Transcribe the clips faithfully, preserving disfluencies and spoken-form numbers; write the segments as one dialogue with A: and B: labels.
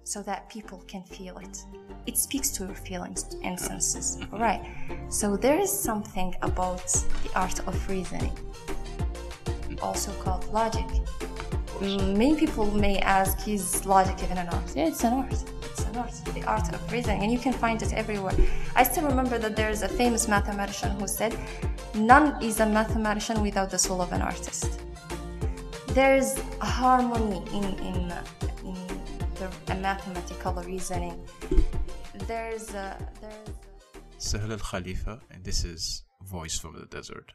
A: so that people can feel it. It speaks to your feelings and senses, right? So there is something about the art of reasoning, also called logic. Many people may ask, is logic even an art? Yeah, it's an art. It's an art, the art of reasoning, and you can find it everywhere. I still remember that there's a famous mathematician who said, none is a mathematician without the soul of an artist. There's a harmony in, in, in the a mathematical reasoning. There's a, there's a...
B: Sahel Al Khalifa, and this is Voice from the Desert.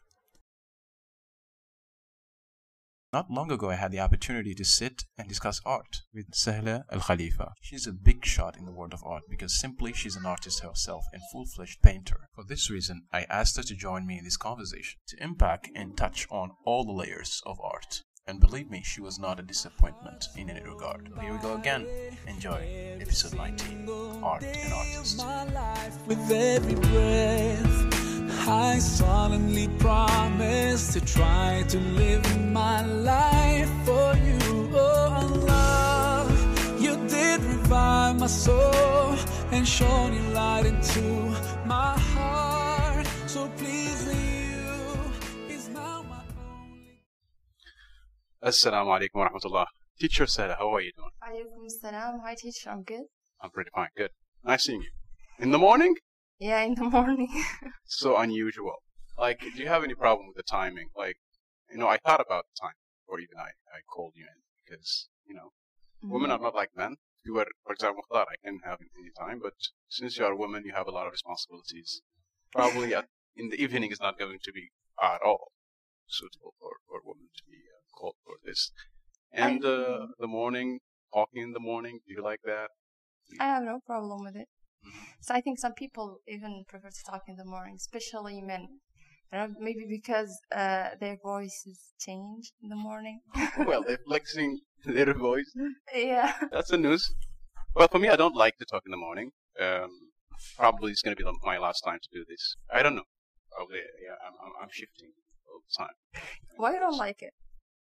B: Not long ago, I had the opportunity to sit and discuss art with Sahel Al Khalifa. She's a big shot in the world of art because simply she's an artist herself and full-fledged painter. For this reason, I asked her to join me in this conversation to unpack and touch on all the layers of art. And believe me, she was not a disappointment in any regard. Here we go again. Enjoy episode nineteen, Art and Artists.
C: My life with every breath, I solemnly promise to try to live my life for you. Oh Allah, you did revive my soul and shone your light into my heart. So pleasing you is now my only.
B: Assalamu alaikum wa rahmatullah. Teacher Sahel, how are you doing?
A: Alaikum salam. Hi teacher, I'm good.
B: I'm pretty fine, good. Nice seeing you. In the morning?
A: Yeah, in the morning.
B: So unusual. Like, do you have any problem with the timing? Like, you know, I thought about the time before even I, I called you in because, you know, mm-hmm. women are not like men. If you were, for example, thought I can have any time, but since you are a woman, you have a lot of responsibilities. Probably at, in the evening is not going to be at all suitable for, for a woman to be uh, called for this. And uh, the morning, talking in the morning, do you like that?
A: I have no problem with it. So I think some people even prefer to talk in the morning, especially men. I don't know, maybe because uh, their voices change in the morning.
B: Well, they're flexing their voice.
A: Yeah.
B: That's the news. Well, for me, I don't like to talk in the morning. Um, probably it's going to be my last time to do this. I don't know. Probably, yeah, I'm, I'm, I'm shifting all the time.
A: Why you don't like it?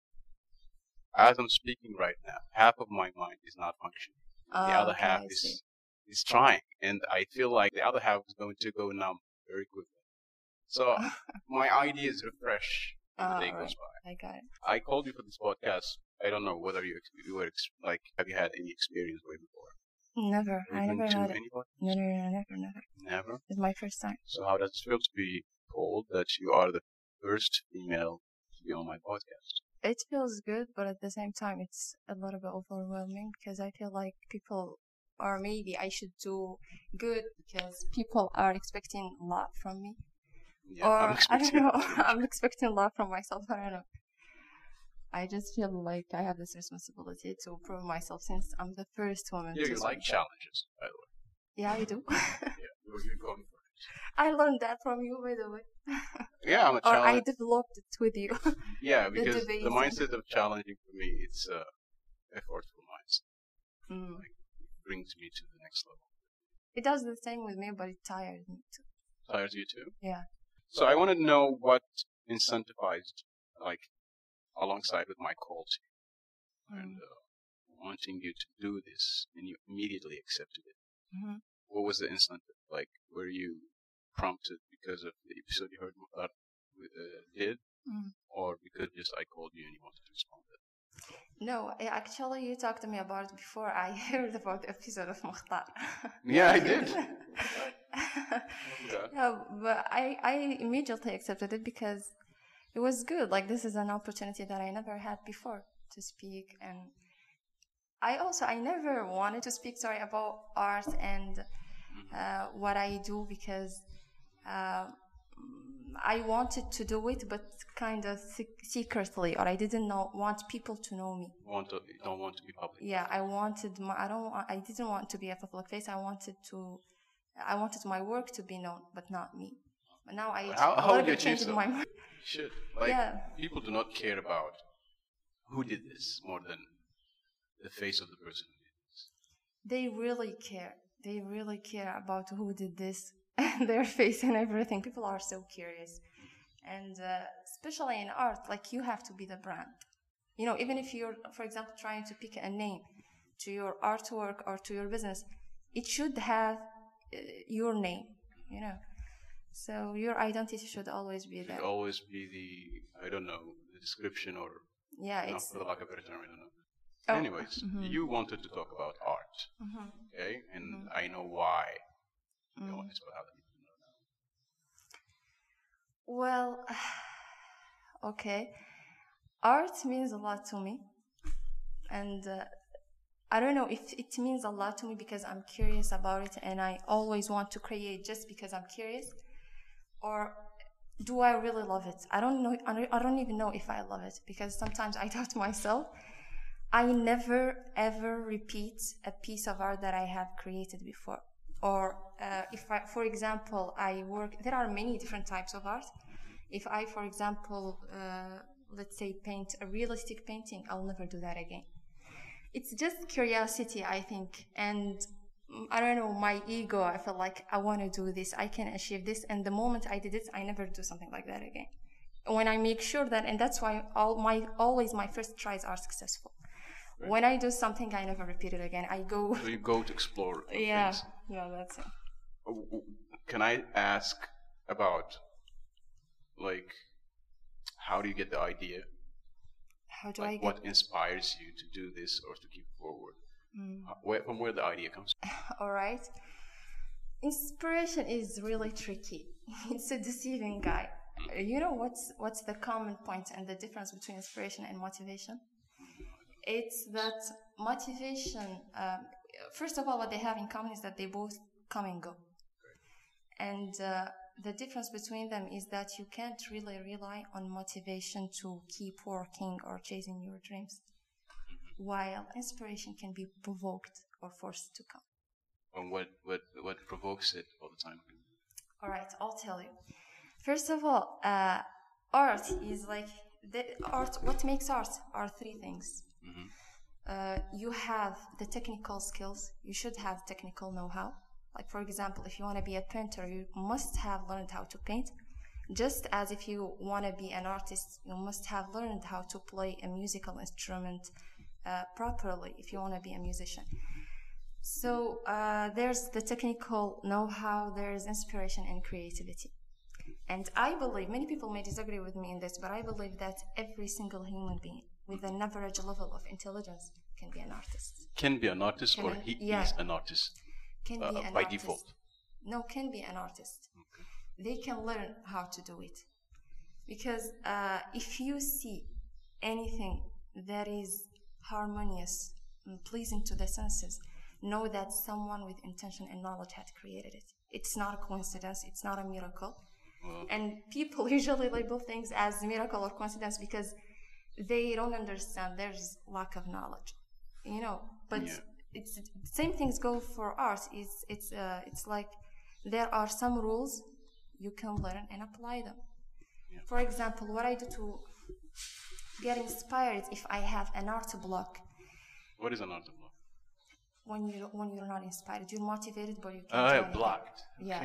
B: As I'm speaking right now, half of my mind is not functioning.
A: Oh,
B: the other
A: okay,
B: half
A: I
B: is
A: see.
B: is trying, and I feel like the other half is going to go numb very quickly. So my ideas refresh as the
A: Oh,
B: day
A: right.
B: goes by.
A: I got it.
B: I called you for this podcast. I don't know whether you, you were ex- like, have you had any experience way before?
A: Never.
B: Have
A: I
B: you
A: never
B: been to
A: had it.
B: any podcast?
A: No, no, no, never, never.
B: Never.
A: It's my first time.
B: So how does it feel to be told that you are the first female to be on my podcast?
A: It feels good, but at the same time, it's a little bit overwhelming because I feel like people, or maybe I should do good because people are expecting a lot from me.
B: Yeah,
A: or
B: I'm
A: I
B: expecting
A: don't know,
B: it.
A: I'm expecting a lot from myself. I don't know. I just feel like I have this responsibility to prove myself since I'm the first woman
B: Yeah,
A: to
B: you
A: speak.
B: like challenges, by the way.
A: Yeah, I do.
B: Yeah, you're, you're going for it.
A: I learned that from you, by the way.
B: Yeah, I'm a
A: Or I
B: challenge.
A: developed it with you.
B: Yeah,
A: the
B: because
A: debate.
B: the mindset of challenging for me, it's a effortful mindset.
A: Mm.
B: Like, it brings me to the next level.
A: It does the same with me, but it tires me too.
B: Tires you too?
A: Yeah.
B: So I want to know what incentivized, like, alongside with my call to you
A: Mm.
B: and uh, wanting you to do this, and you immediately accepted it.
A: Mm-hmm.
B: What was the incentive? Like, were you prompted because of the episode you heard Mukhtar uh, did,
A: Mm.
B: or because just I called you and you wanted to respond?
A: No, I- actually, you talked to me about it before I heard about the episode of Mukhtar.
B: Yeah, I did. Yeah.
A: Yeah, but I, I immediately accepted it because it was good. Like, this is an opportunity that I never had before to speak. And I also, I never wanted to speak, sorry, about art and uh, what I do because uh, I wanted to do it, but kind of sec- secretly, or I didn't know, want people to know me.
B: Want to, you don't want to be public.
A: Yeah, I wanted my, I don't, wa- I didn't want to be a public face. I wanted to, I wanted my work to be known, but not me. But now I,
B: How,
A: a
B: how
A: little
B: would you
A: bit
B: achieve
A: changed
B: so?
A: my mind.
B: You should. Like,
A: Yeah.
B: people do not care about who did this more than the face of the person who did this.
A: They really care. They really care about who did this and their face and everything. People are so curious. And uh, especially in art, like, you have to be the brand. You know, even if you're, for example, trying to pick a name to your artwork or to your business, it should have uh, your name, you know. So your identity should always be
B: Should
A: there.
B: always be the, I don't know, the description or,
A: Yeah,
B: you know,
A: it's
B: for the lack of a better term, I don't know.
A: Oh,
B: Anyways,
A: mhm.
B: you wanted to talk about art,
A: Mhm.
B: okay? And I know why you
A: Mm.
B: want this, but how do you know now?
A: Well, okay. Art means a lot to me. And uh, I don't know if it means a lot to me because I'm curious about it and I always want to create just because I'm curious. Or do I really love it? I don't know. I don't- I don't even know if I love it because sometimes I doubt myself. I never ever repeat a piece of art that I have created before. Or uh, if I, for example, I work, there are many different types of art. If I, for example, uh, let's say paint a realistic painting, I'll never do that again. It's just curiosity, I think. And mm, I don't know, my ego, I feel like I want to do this, I can achieve this. And the moment I did it, I never do something like that again. When I make sure that, and that's why all my, always my first tries are successful.
B: Right.
A: When I do something, I never repeat it again. I go,
B: So you go to explore
A: yeah,
B: things.
A: yeah, that's it.
B: W- w- Can I ask about, like, how do you get the idea?
A: How do I
B: Like,
A: get?
B: what inspires you to do this or to keep forward?
A: Mm.
B: How- Where, from where the idea comes from?
A: All right. Inspiration is really tricky. It's a deceiving guy. You know what's what's the common point and the difference between inspiration and motivation? It's that motivation, um, first of all, what they have in common is that they both come and go. And uh, the difference between them is that you can't really rely on motivation to keep working or chasing your dreams, while inspiration can be provoked or forced to come.
B: And what, what, what provokes it all the time?
A: All right, I'll tell you. First of all, uh, art is like the art. What makes art are three things.
B: Mhm.
A: Uh, you have the technical skills. You should have technical know-how. Like, for example, if you want to be a painter, you must have learned how to paint. Just as if you want to be an artist, you must have learned how to play a musical instrument uh, properly if you want to be a musician. So uh, there's the technical know-how, there's inspiration and creativity. And I believe, many people may disagree with me in this, but I believe that every single human being with an average level of intelligence can be an artist.
B: Can be an artist
A: Can
B: or
A: I-
B: he
A: yeah.
B: is an artist
A: Can
B: uh,
A: be an
B: by
A: artist.
B: default.
A: No, can be an artist.
B: Okay.
A: They can learn how to do it. Because uh, if you see anything that is harmonious and pleasing to the senses, know that someone with intention and knowledge had created it. It's not a coincidence. It's not a miracle.
B: Well,
A: And people usually label things as miracle or coincidence because they don't understand there's lack of knowledge, you know. But
B: Yeah.
A: it's same things go for art. It's it's uh, it's like there are some rules you can learn and apply them.
B: Yeah.
A: For example, what I do to get inspired if I have an art block.
B: what is an art block?
A: When you when you're not inspired, you're motivated, but you can't.
B: Oh,
A: do
B: yeah,
A: anything.
B: blocked.
A: Yeah,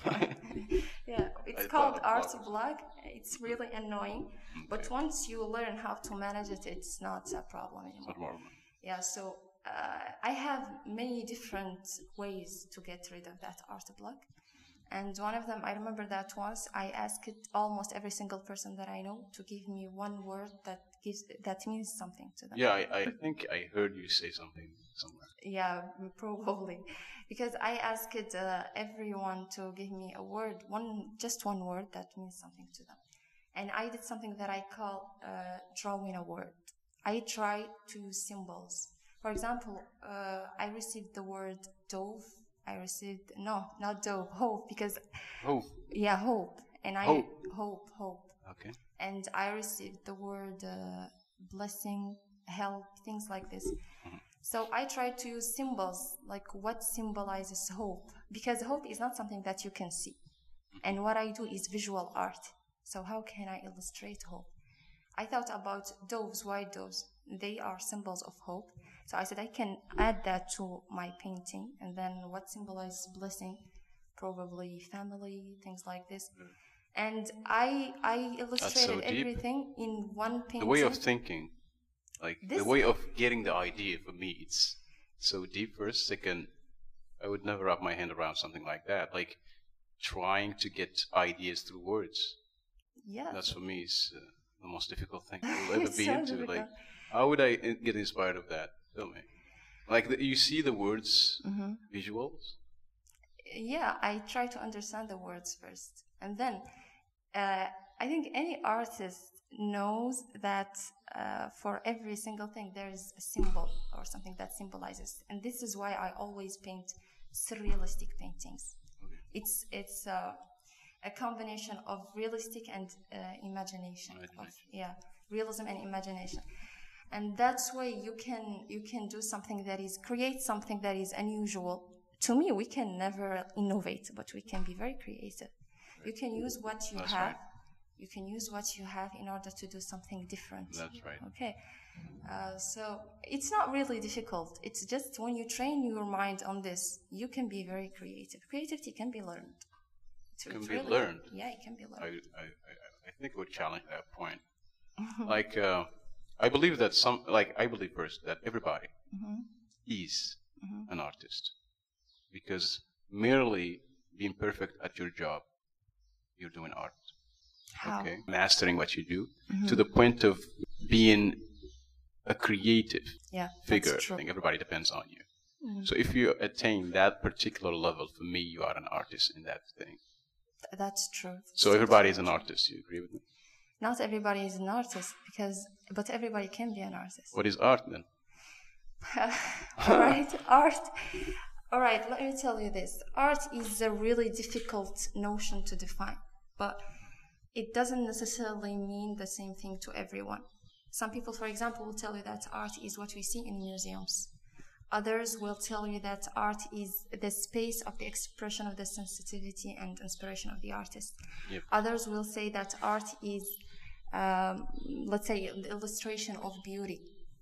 A: yeah. It's
B: I
A: called
B: thought
A: art
B: blocked.
A: block. It's really annoying, but
B: Okay.
A: once you learn how to manage it, it's not a problem
B: It's
A: anymore.
B: not more.
A: Yeah. So uh, I have many different ways to get rid of that art block, and one of them, I remember that once I asked almost every single person that I know to give me one word that gives that means something to them.
B: Yeah, I, I think I heard you say something somewhere.
A: Yeah, probably. Because I asked uh, everyone to give me a word, one just one word that means something to them. And I did something that I call uh, drawing a word. I try to use symbols. For example, uh, I received the word dove. I received, no, not dove, hope, because,
B: Oh,
A: yeah, hope. And I,
B: Hope.
A: hope, hope.
B: okay.
A: And I received the word uh, blessing, help, things like this. So I try to use symbols, like what symbolizes hope, because hope is not something that you can see. And what I do is visual art. So how can I illustrate hope? I thought about doves, white doves. They are symbols of hope. So I said I can add that to my painting. And then what symbolizes blessing? Probably family, things like this. And I I illustrated
B: deep.
A: everything in one painting.
B: The way of thinking, like
A: This-
B: the way of getting the idea for me, it's so deep first. Second, I would never wrap my hand around something like that. Like trying to get ideas through words.
A: Yeah.
B: That's for me is uh, the most difficult thing I'll ever
A: It's
B: be
A: so
B: into.
A: difficult.
B: Like, how would I in- get inspired of that? Tell me. Like the, you see the words,
A: Mhm.
B: visuals.
A: Yeah, I try to understand the words first, and then uh, I think any artist knows that uh, for every single thing there is a symbol or something that symbolizes, and this is why I always paint surrealistic paintings.
B: Okay.
A: It's it's uh, a combination of realistic and uh, imagination. Of,
B: Imagination.
A: yeah, realism and imagination, and that's why you can you can do something that is create something that is unusual. To me, we can never innovate, but we can be very creative. You can use what you
B: That's
A: have.
B: right.
A: You can use what you have in order to do something different.
B: That's right.
A: Okay. Uh, so it's not really difficult. It's just when you train your mind on this, you can be very creative. Creativity can be learned. It's,
B: Can
A: it's
B: be
A: really-
B: learned.
A: Yeah, it can be
B: I,
A: learned.
B: I, I, I think I would challenge that point. Like, uh, I believe that some, like, I believe first that everybody
A: Mhm.
B: is
A: Mhm.
B: an artist. Because merely being perfect at your job, you're doing art.
A: How?
B: Okay. Mastering what you do
A: Mhm.
B: to the point of being a creative
A: Yeah,
B: figure.
A: that's
B: I
A: true.
B: think everybody depends on you.
A: Mhm.
B: So if you attain that particular level, for me, you are an artist in that thing.
A: Th- That's true.
B: So everybody is
A: Totally
B: an
A: true.
B: artist. You agree with me?
A: Not everybody is an artist because, but everybody can be an artist.
B: What is art then?
A: All right, art. All right, let me tell you this. Art is a really difficult notion to define, but it doesn't necessarily mean the same thing to everyone. Some people, for example, will tell you that art is what we see in museums. Others will tell you that art is the space of the expression of the sensitivity and inspiration of the artist.
B: Yep.
A: Others will say that art is, um, let's say, the illustration of beauty.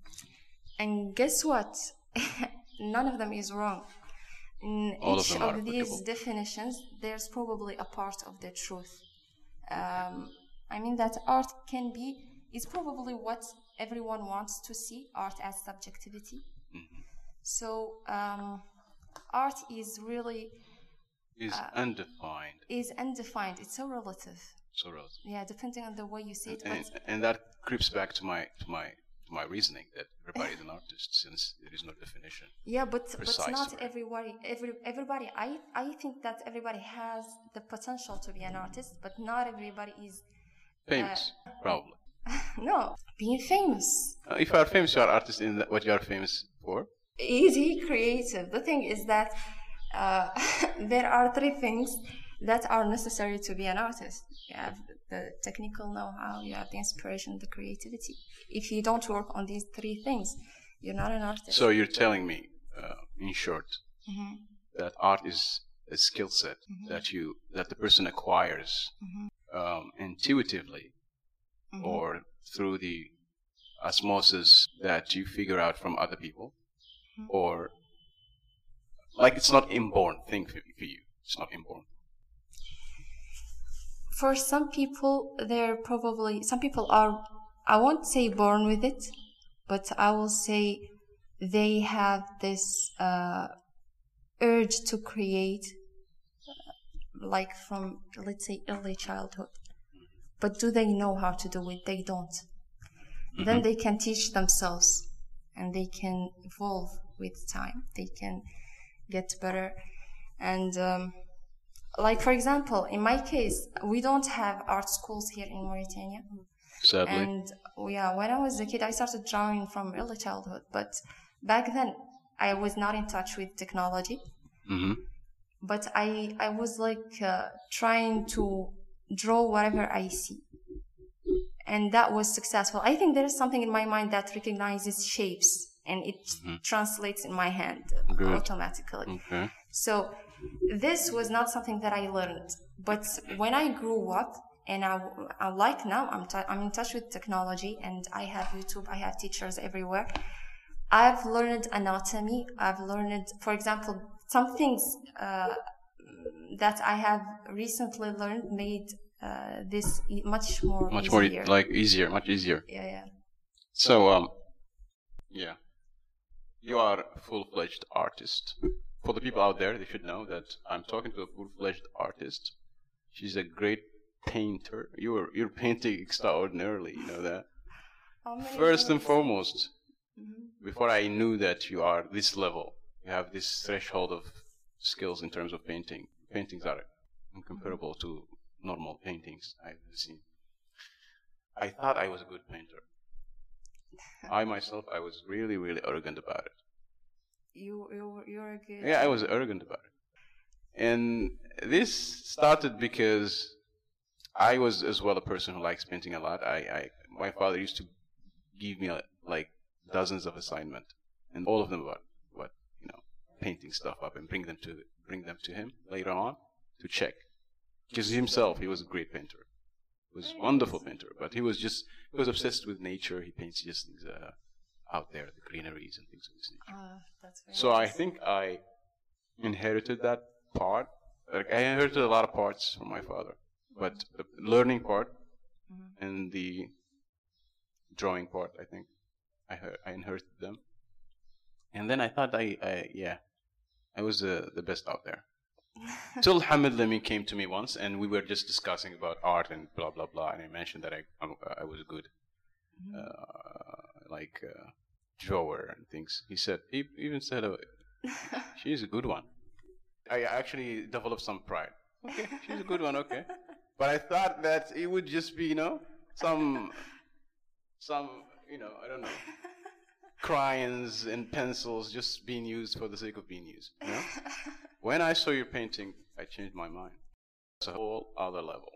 A: And guess what? None of them is wrong. In
B: All of
A: each
B: them
A: of,
B: are
A: these
B: applicable.
A: definitions, there's probably a part of the truth. Um, I mean that art can be, is probably what everyone wants to see, art as subjectivity.
B: Mhm.
A: So um, art is really,
B: Is
A: Uh,
B: undefined.
A: is undefined. It's so relative.
B: So relative.
A: Yeah, depending on the way you see it.
B: And,
A: But
B: and that creeps back to my to my to my reasoning that everybody is an artist since there is no definition.
A: yeah, but but
B: Precise
A: not
B: word.
A: everybody. Every everybody. I I think that everybody has the potential to be an artist, but not everybody is.
B: Famous, probably.
A: No, being famous.
B: Uh, if you are famous, you are artist in that, what you are famous for.
A: Easy creative. The thing is that uh, there are three things that are necessary to be an artist. You have the technical know-how, you have the inspiration, the creativity. If you don't work on these three things, you're not an artist.
B: So you're telling me, uh, in short,
A: Mhm.
B: that art is a skill set
A: Mhm.
B: that you that the person acquires
A: Mhm.
B: um, intuitively
A: Mhm.
B: or through the osmosis that you figure out from other people,
A: Mhm.
B: or like it's not inborn thing for, for you. It's not inborn.
A: For some people, they're probably, some people are, I won't say born with it, but I will say they have this uh, urge to create, uh, like from, let's say, early childhood. But do they know how to do it? They don't. Then they can teach themselves and they can evolve with time. They can get better. And um, like, for example, in my case, we don't have art schools here in Mauritania.
B: Sadly,
A: And yeah, when I was a kid, I started drawing from early childhood. But back then, I was not in touch with technology.
B: hmm
A: But I, I was like uh, trying to draw whatever I see. And that was successful. I think there is something in my mind that recognizes shapes and it
B: Mhm.
A: translates in my hand
B: Good.
A: automatically.
B: okay.
A: So this was not something that I learned. But when I grew up, and I, I like now, I'm, t- I'm in touch with technology and I have YouTube, I have teachers everywhere. I've learned anatomy. I've learned, for example, some things uh, that I have recently learned made uh, this e- much more
B: Much
A: easier.
B: more like easier, much easier.
A: Yeah, yeah.
B: So um, yeah. you are a full-fledged artist. For the people out there, they should know that I'm talking to a full-fledged artist. She's a great painter. You're you're painting extraordinarily. You know that. First and foremost, mm-hmm. before I knew that you are this level, you have this threshold of skills in terms of painting. Paintings are incomparable mm-hmm. to normal paintings I've seen. I thought I was a good painter. I myself, I was really, really arrogant about it.
A: You, you, you're a good.
B: Yeah, I was arrogant about it, and this started because I was as well a person who likes painting a lot. I, I my father used to give me uh, like dozens of assignments, and all of them about what you know, painting stuff up and bring them to bring them to him later on to check. Because himself, he was a great painter. He was a wonderful painter, but he was just he was obsessed with nature. He paints just things uh, out there, the greeneries and things of this nature.
A: Uh, that's very
B: so
A: nice.
B: I think I inherited that part. Like I inherited a lot of parts from my father, but the learning part mm-hmm. and the drawing part, I think I heard, I inherited them. And then I thought I, I yeah, I was uh, the best out there. Till Hamid Lemi came to me once, and we were just discussing about art and blah blah blah, and I mentioned that I I'm, I was good, mm-hmm. uh, like uh, drawer and things. He said he even said, oh, "She's a good one." I actually developed some pride. Okay, she's a good one. Okay, but I thought that it would just be you know some some you know I don't know crayons and pencils just being used for the sake of being used. You know? When I saw your painting, I changed my mind. It's a whole other level.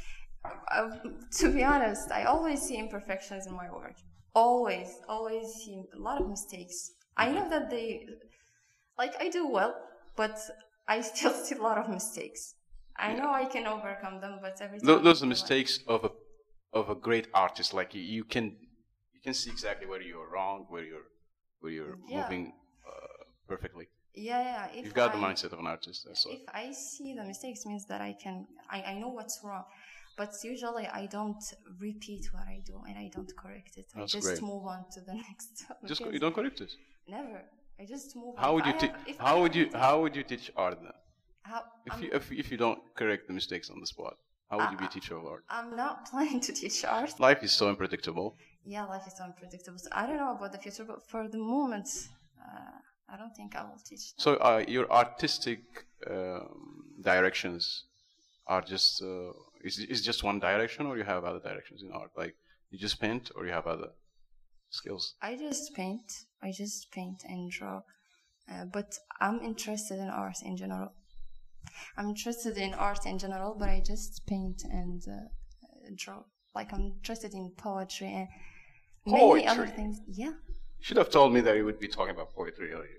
A: Uh, to be honest, I always see imperfections in my work. Always, always see a lot of mistakes. I know that they, like, I do well, but I still see a lot of mistakes. I yeah. know I can overcome them, but every time
B: Th- those are mistakes like, of a of a great artist. Like you, you can you can see exactly where you're wrong, where you're where you're yeah. moving uh, perfectly.
A: Yeah, yeah. If
B: You've got
A: I,
B: the mindset of an artist. That's
A: if I see the mistakes, means that I can, I, I know what's wrong. But usually I don't repeat what I do and I don't correct it.
B: That's
A: I just
B: great.
A: move on to the next.
B: Just you don't correct it.
A: Never. I just move.
B: How
A: on.
B: would you
A: te-
B: te- How would you How would you teach art then?
A: How,
B: if
A: um,
B: you if if you don't correct the mistakes on the spot, how would
A: I,
B: you be a teacher of art?
A: I'm not planning to teach art.
B: Life is so unpredictable.
A: Yeah, life is so unpredictable. So I don't know about the future, but for the moment. Uh, I don't think I will teach.
B: So uh, your artistic um, directions are just uh, is is just one direction, or you have other directions in art? Like you just paint, or you have other skills?
A: I just paint. I just paint and draw. Uh, but I'm interested in art in general. I'm interested in art in general, but I just paint and uh, draw. Like I'm interested in poetry and
B: poetry.
A: many other things. Yeah.
B: Should have told me that you would be talking about poetry earlier.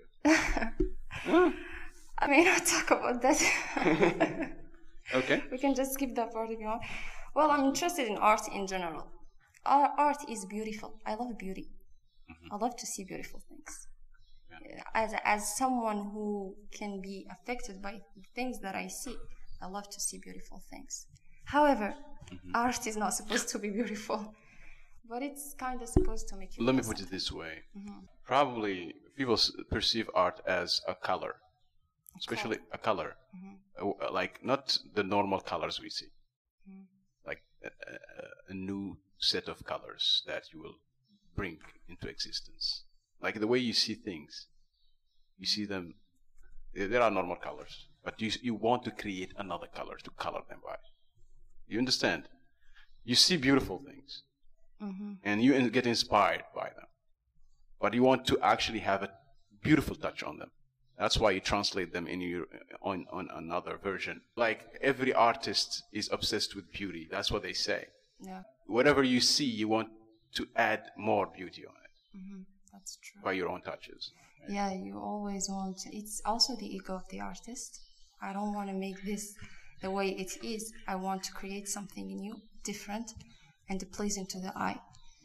B: huh?
A: I may not talk about that.
B: Okay.
A: We can just skip that part if you want. Well, I'm interested in art in general. Our art is beautiful. I love beauty. Mm-hmm. I love to see beautiful things. Yeah. As as someone who can be affected by things that I see, I love to see beautiful things. However, mm-hmm. art is not supposed to be beautiful. But it's kind of supposed to make you.
B: Let me put it this way.
A: Mm-hmm.
B: Probably people s- perceive art as a color, especially a color, mm-hmm. uh, like not the normal colors we see, mm-hmm. like a, a, a new set of colors that you will bring into existence. Like the way you see things, you see them. There are normal colors, but you you want to create another color to color them by. You understand? You see beautiful things. Mm-hmm. And you get inspired by them, but you want to actually have a beautiful touch on them. That's why you translate them in your on on another version. Like every artist is obsessed with beauty. That's what they say.
A: Yeah.
B: Whatever you see, you want to add more beauty on it.
A: Mm-hmm. That's true.
B: By your own touches.
A: Right? Yeah, you always want. To, it's also the ego of the artist. I don't want to make this the way it is. I want to create something new, different. And pleasing to the eye.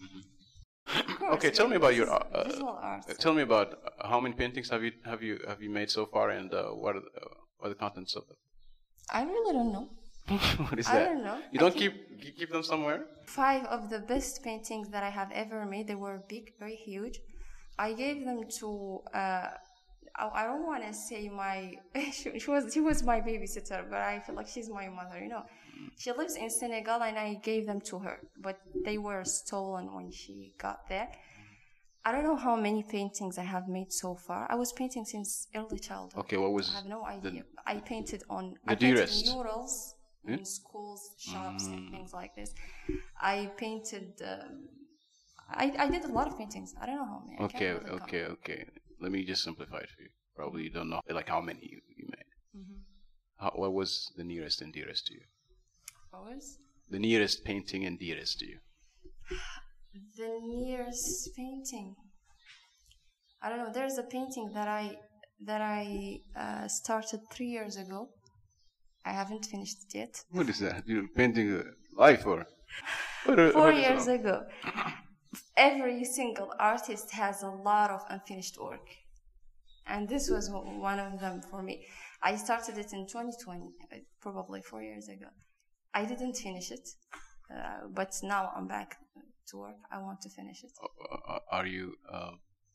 B: Mm-hmm. Course, okay, tell me about your uh,
A: visual art.
B: Uh, tell me about uh, how many paintings have you have you have you made so far, and uh, what are the, uh, what are the contents of them?
A: I really don't know.
B: What is
A: I
B: that?
A: don't know.
B: You don't keep keep them somewhere?
A: Five of the best paintings that I have ever made. They were big, very huge. I gave them to. Uh, I, I don't want to say my. she, she was she was my babysitter, but I feel like she's my mother. You know, she lives in Senegal, and I gave them to her, but they were stolen when she got there. I don't know how many paintings I have made so far. I was painting since early childhood.
B: Okay, what was?
A: I have no idea.
B: The,
A: I painted on.
B: The
A: I painted
B: dearest.
A: murals
B: Yeah?
A: in schools, shops,
B: Mm.
A: and things like this. I painted. Um, I I did a lot of paintings. I don't know how many. I
B: Okay,
A: can't really
B: okay,
A: count.
B: okay. Let me just simplify it for you. Probably you don't know like how many you, you made.
A: Mm-hmm.
B: How, what was the nearest and dearest to you?
A: What was
B: The nearest painting and dearest to you.
A: the nearest painting? I don't know. There's a painting that I that I uh, started three years ago. I haven't finished it yet.
B: What is that? You're painting a life or? What are,
A: Four
B: what is
A: years
B: that?
A: ago. Every single artist has a lot of unfinished work, and this was one of them for me. I started it in twenty twenty, probably four years ago. I didn't finish it, uh, but now I'm back to work. I want to finish it.
B: Uh, uh, Are you uh,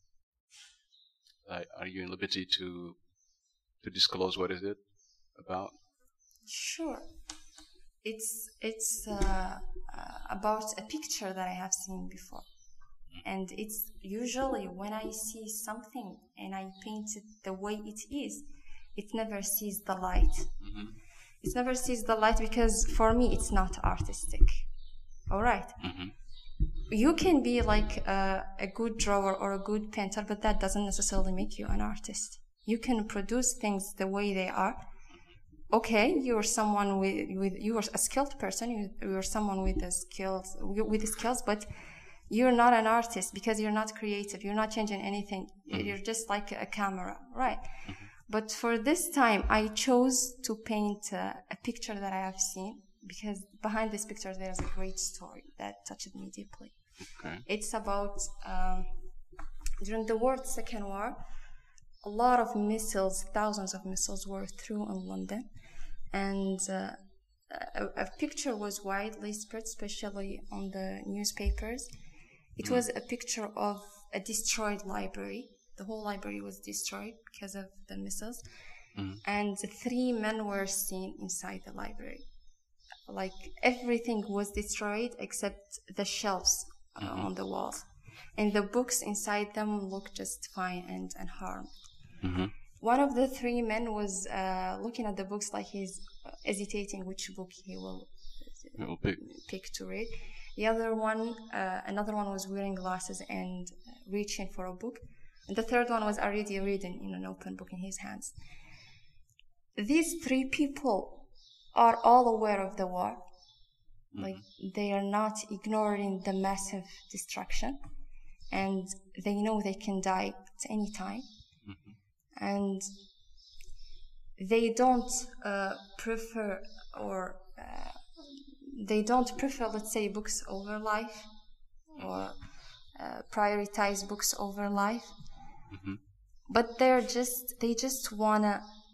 B: like, are you in liberty to to disclose what is it about?
A: Sure. It's it's uh, uh, about a picture that I have seen before. And it's usually when I see something and I paint it the way it is, it never sees the light.
B: Mm-hmm.
A: It never sees the light because for me it's not artistic. All right.
B: Mm-hmm.
A: You can be like a, a good drawer or a good painter, but that doesn't necessarily make you an artist. You can produce things the way they are. Okay, you're someone with, with you're a skilled person. You, you're someone with the skills with the skills, but you're not an artist because you're not creative. You're not changing anything.
B: Mm-hmm.
A: You're just like a camera, right? Mm-hmm. But for this time, I chose to paint uh, a picture that I have seen because behind this picture there's a great story that touched me deeply.
B: Okay.
A: It's about um, during the World Second War, a lot of missiles, thousands of missiles were through in London, and uh, a, a picture was widely spread, especially on the newspapers. It was a picture of a destroyed library. The whole library was destroyed because of the missiles.
B: Mm.
A: And three men were seen inside the library. Like everything was destroyed except the shelves uh,
B: Mm-hmm.
A: on the walls. And the books inside them looked just fine and unharmed.
B: Mm-hmm.
A: One of the three men was uh, looking at the books like he's hesitating which book he will
B: It'll pick.
A: pick to read. The other one, uh, another one was wearing glasses and reaching for a book. And the third one was already reading in an open book in his hands. These three people are all aware of the war. Mm-hmm. Like, they are not ignoring the massive destruction. And they know they can die at any time. Mm-hmm. And they don't uh, prefer or... Uh, They don't prefer, let's say, books over life or uh, prioritize books over life. Mm-hmm. But they're just, they just wanna,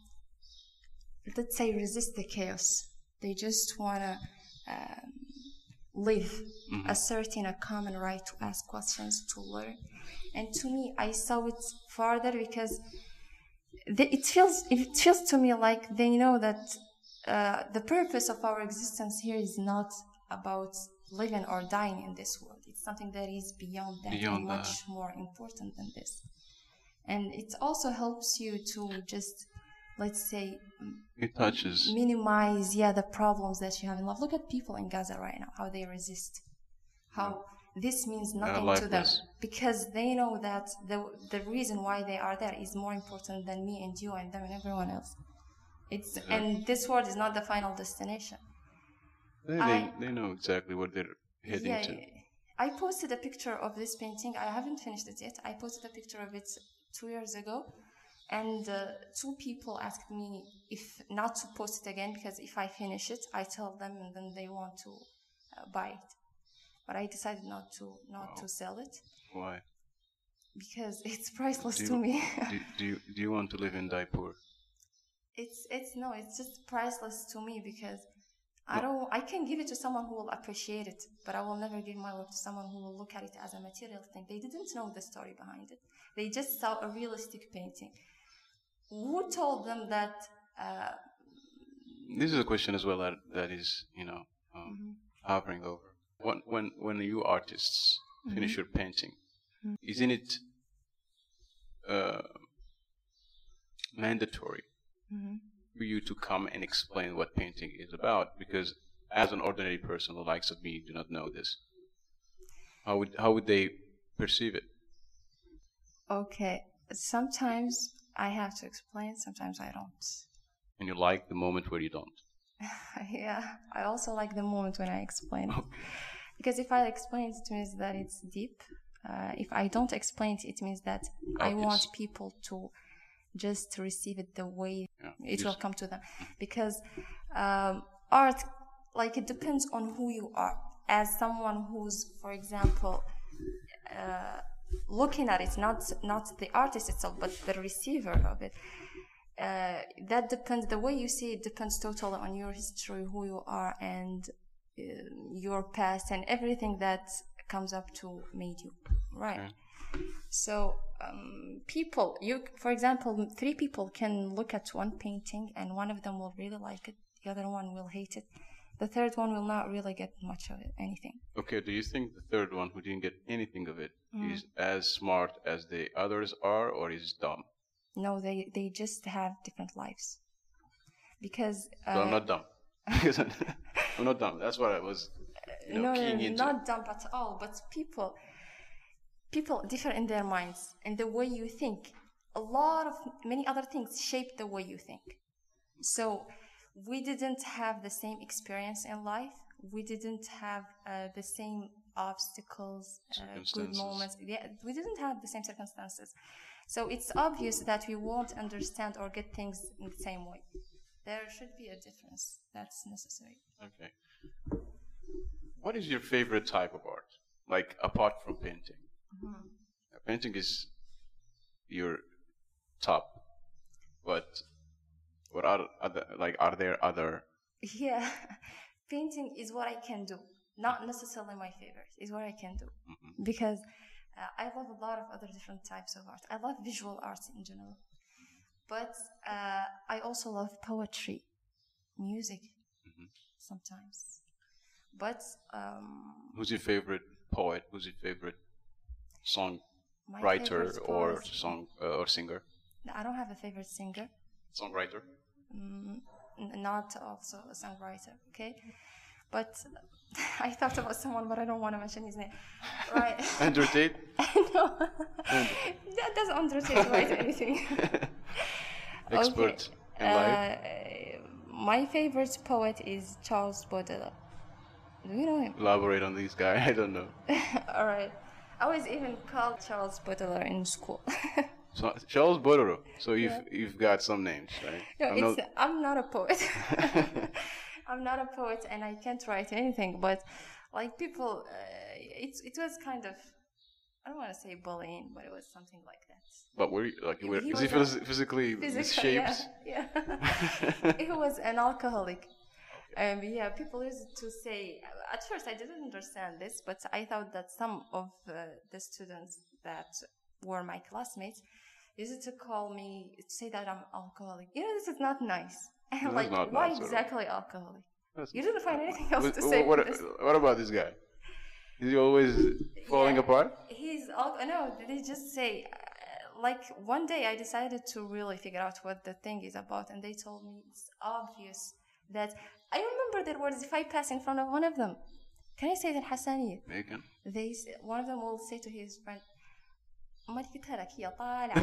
A: let's say, resist the chaos. They just wanna um, live, mm-hmm. asserting a common right to ask questions, to learn. And to me, I saw it farther because they, it feels, it feels to me like they know that Uh, the purpose of our existence here is not about living or dying in this world. It's something that is beyond that
B: beyond
A: and much
B: that.
A: more important than this. And it also helps you to just, let's say,
B: it touches.
A: minimize, yeah, the problems that you have in life. Look at people in Gaza right now, how they resist, how yeah. this means nothing to them because they know that the the reason why they are there is more important than me and you and them and everyone else. It's yeah. And this world is not the final destination.
B: They,
A: I,
B: they, they know exactly what they're heading
A: yeah,
B: to.
A: I posted a picture of this painting. I haven't finished it yet. I posted a picture of it two years ago. And uh, two people asked me if not to post it again because if I finish it, I tell them and then they want to uh, buy it. But I decided not to not wow. to sell it.
B: Why?
A: Because it's priceless
B: do you,
A: to me.
B: do, do, you, do you want to live in Daipur?
A: It's it's no, it's just priceless to me because I don't. I can give it to someone who will appreciate it, but I will never give my work to someone who will look at it as a material thing. They didn't know the story behind it. They just saw a realistic painting. Who told them that? Uh,
B: this is a question as well that that is, you know, um, mm-hmm. hovering over. When when when you artists mm-hmm. finish your painting, mm-hmm. isn't it uh, mandatory mm-hmm. for you to come and explain what painting is about? Because as an ordinary person, the likes of me do not know this. How would how would they perceive it?
A: Okay, sometimes I have to explain, sometimes I don't.
B: And you like the moment where you don't?
A: Yeah, I also like the moment when I explain it. Because if I explain it, it means that it's deep. Uh, if I don't explain it, it means that Obvious. I want people to just receive it the way yeah, it just. will come to them. Because um, art, like, it depends on who you are. As someone who's, for example, uh, looking at it, not not the artist itself, but the receiver of it. Uh, that depends. The way you see it depends totally on your history, who you are, and uh, your past, and everything that comes up to made you, right? Okay. So um, people, you, for example, three people can look at one painting, and one of them will really like it, the other one will hate it. The third one will not really get much of it, anything.
B: Okay, do you think the third one who didn't get anything of it mm. is as smart as the others are, or is dumb?
A: No, they, they just have different lives. Because... Uh,
B: so I'm not dumb. I'm not dumb. That's what I was, you know,
A: no,
B: keying
A: no,
B: into.
A: Not dumb at all, but people, people differ in their minds and the way you think. A lot of, many other things shape the way you think. So... we didn't have the same experience in life. We didn't have uh, the same obstacles, uh, good moments. Yeah, we didn't have the same circumstances. So it's obvious that we won't understand or get things in the same way. There should be a difference. That's necessary.
B: Okay. What is your favorite type of art? Like, apart from painting? Mm-hmm. Painting is your top, but... What are other, like, are there other?
A: Yeah, painting is what I can do. Not necessarily my favorite. It's what I can do. Mm-hmm. Because uh, I love a lot of other different types of art. I love visual arts in general. But uh, I also love poetry, music, mm-hmm. sometimes. But... Um,
B: Who's your favorite poet? Who's your favorite song
A: my
B: writer
A: favorite
B: or song uh, or singer?
A: I don't have a favorite singer.
B: Songwriter?
A: Mm, not also a songwriter, okay? But I thought about someone, but I don't want to mention his name. Right.
B: Andrew Tate?
A: No. That doesn't Andrew Tate write anything.
B: Expert
A: okay.
B: in life?
A: Uh, my favorite poet is Charles Baudelaire. Do you know him?
B: Elaborate on this guy. I don't know.
A: All right. I was even called Charles Baudelaire in school.
B: So, Charles Baudelaire. So you've
A: Yeah.
B: you've got some names, right?
A: No,
B: I'm,
A: it's,
B: not...
A: I'm not a poet. I'm not a poet, and I can't write anything. But like people, uh, it it was kind of, I don't want to say bullying, but it was something like that.
B: But were you, like, were,
A: He
B: is he
A: was
B: phys- physically
A: Physically,
B: shaped?
A: yeah. yeah. He was an alcoholic. Um, yeah, people used to say. At first, I didn't understand this, but I thought that some of uh, the students that were my classmates used to call me, to say that I'm alcoholic. You know, this is not nice. And
B: This
A: like,
B: is not
A: why
B: nice at all.
A: exactly alcoholic?
B: That's
A: You didn't find anything else
B: What,
A: to say
B: what,
A: for this.
B: what about this guy? Is he always falling
A: Yeah,
B: apart?
A: He's, al- no, they just say, uh, like, one day I decided to really figure out what the thing is about, and they told me it's obvious that, I remember their words, if I pass in front of one of them, can I say that Hassaniya?
B: You can.
A: They, s- one of them will say to his friend, ما قلت لك هي طالعة.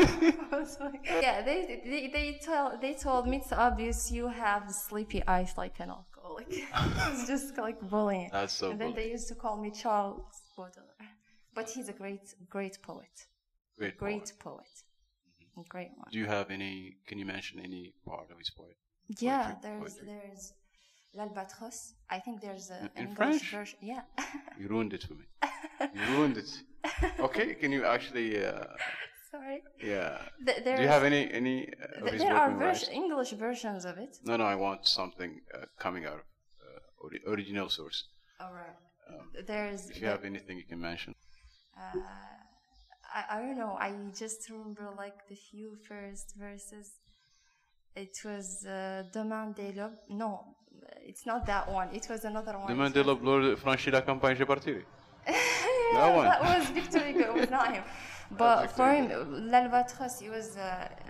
A: Yeah, they they they tell they told me it's obvious you have sleepy eyes like an alcoholic. It's just like bullying.
B: That's so
A: And then
B: bullying.
A: they used to call me Charles Baudelaire, but he's a great great poet,
B: Great,
A: great
B: poet.
A: poet, A great one.
B: Do you have any? Can you mention any part of his poet?
A: Yeah,
B: Poetry-
A: there's
B: poetry?
A: there's L'Albatros. I think there's a,
B: In-
A: an
B: in
A: English
B: French?
A: version. Yeah.
B: You ruined it for me. You ruined it. Okay, can you actually? Uh,
A: Sorry.
B: yeah.
A: Th-
B: Do you have any any uh, of
A: Th-
B: his
A: there
B: work
A: are
B: memorized?
A: vers- English versions of it.
B: No, no. I want something uh, coming out of uh, ori original source.
A: All right.
B: Um,
A: There's.
B: If you have anything you can mention.
A: Uh, I, I don't know. I just remember like the few first verses. It was uh, Demain des Lobes. No, it's not that one. It was another one.
B: Demain
A: It
B: des
A: was-
B: Lobes lor franchit la campagne chez partiri.
A: Yeah,
B: That one.
A: that was Victor Hugo. It was not him. But
B: Victor
A: for him,
B: Hugo.
A: l'Albatros, it was uh,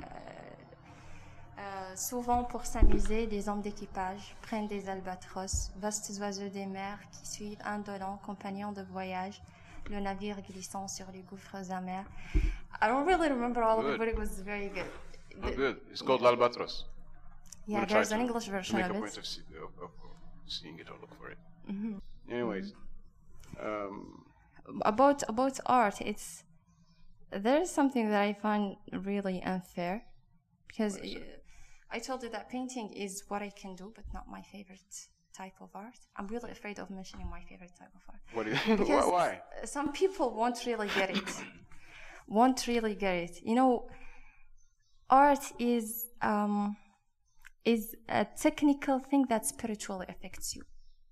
A: euh, souvent pour s'amuser, les hommes d'équipage prennent des albatros, vastes oiseaux des mers qui suivent indolents, compagnons de voyage, le navire glissant sur les gouffres amers. I don't really remember all of it,
B: Good.
A: but it was very good.
B: Oh,
A: The-
B: good. It's called L'Albatros.
A: Yeah,
B: We'll try
A: there's
B: to-
A: an English
B: to
A: version
B: make
A: of
B: a
A: it.
B: point of, see, of, of seeing it or look for it.
A: Mhm.
B: Anyways, um,
A: About about art, it's there's something that I find really unfair because
B: What is it?
A: uh, I told you that painting is what I can do, but not my favorite type of art. I'm really afraid of mentioning my favorite type of art.
B: what do you,
A: Because
B: why?
A: some people won't really get it. won't really get it. You know, art is um, is a technical thing that spiritually affects you.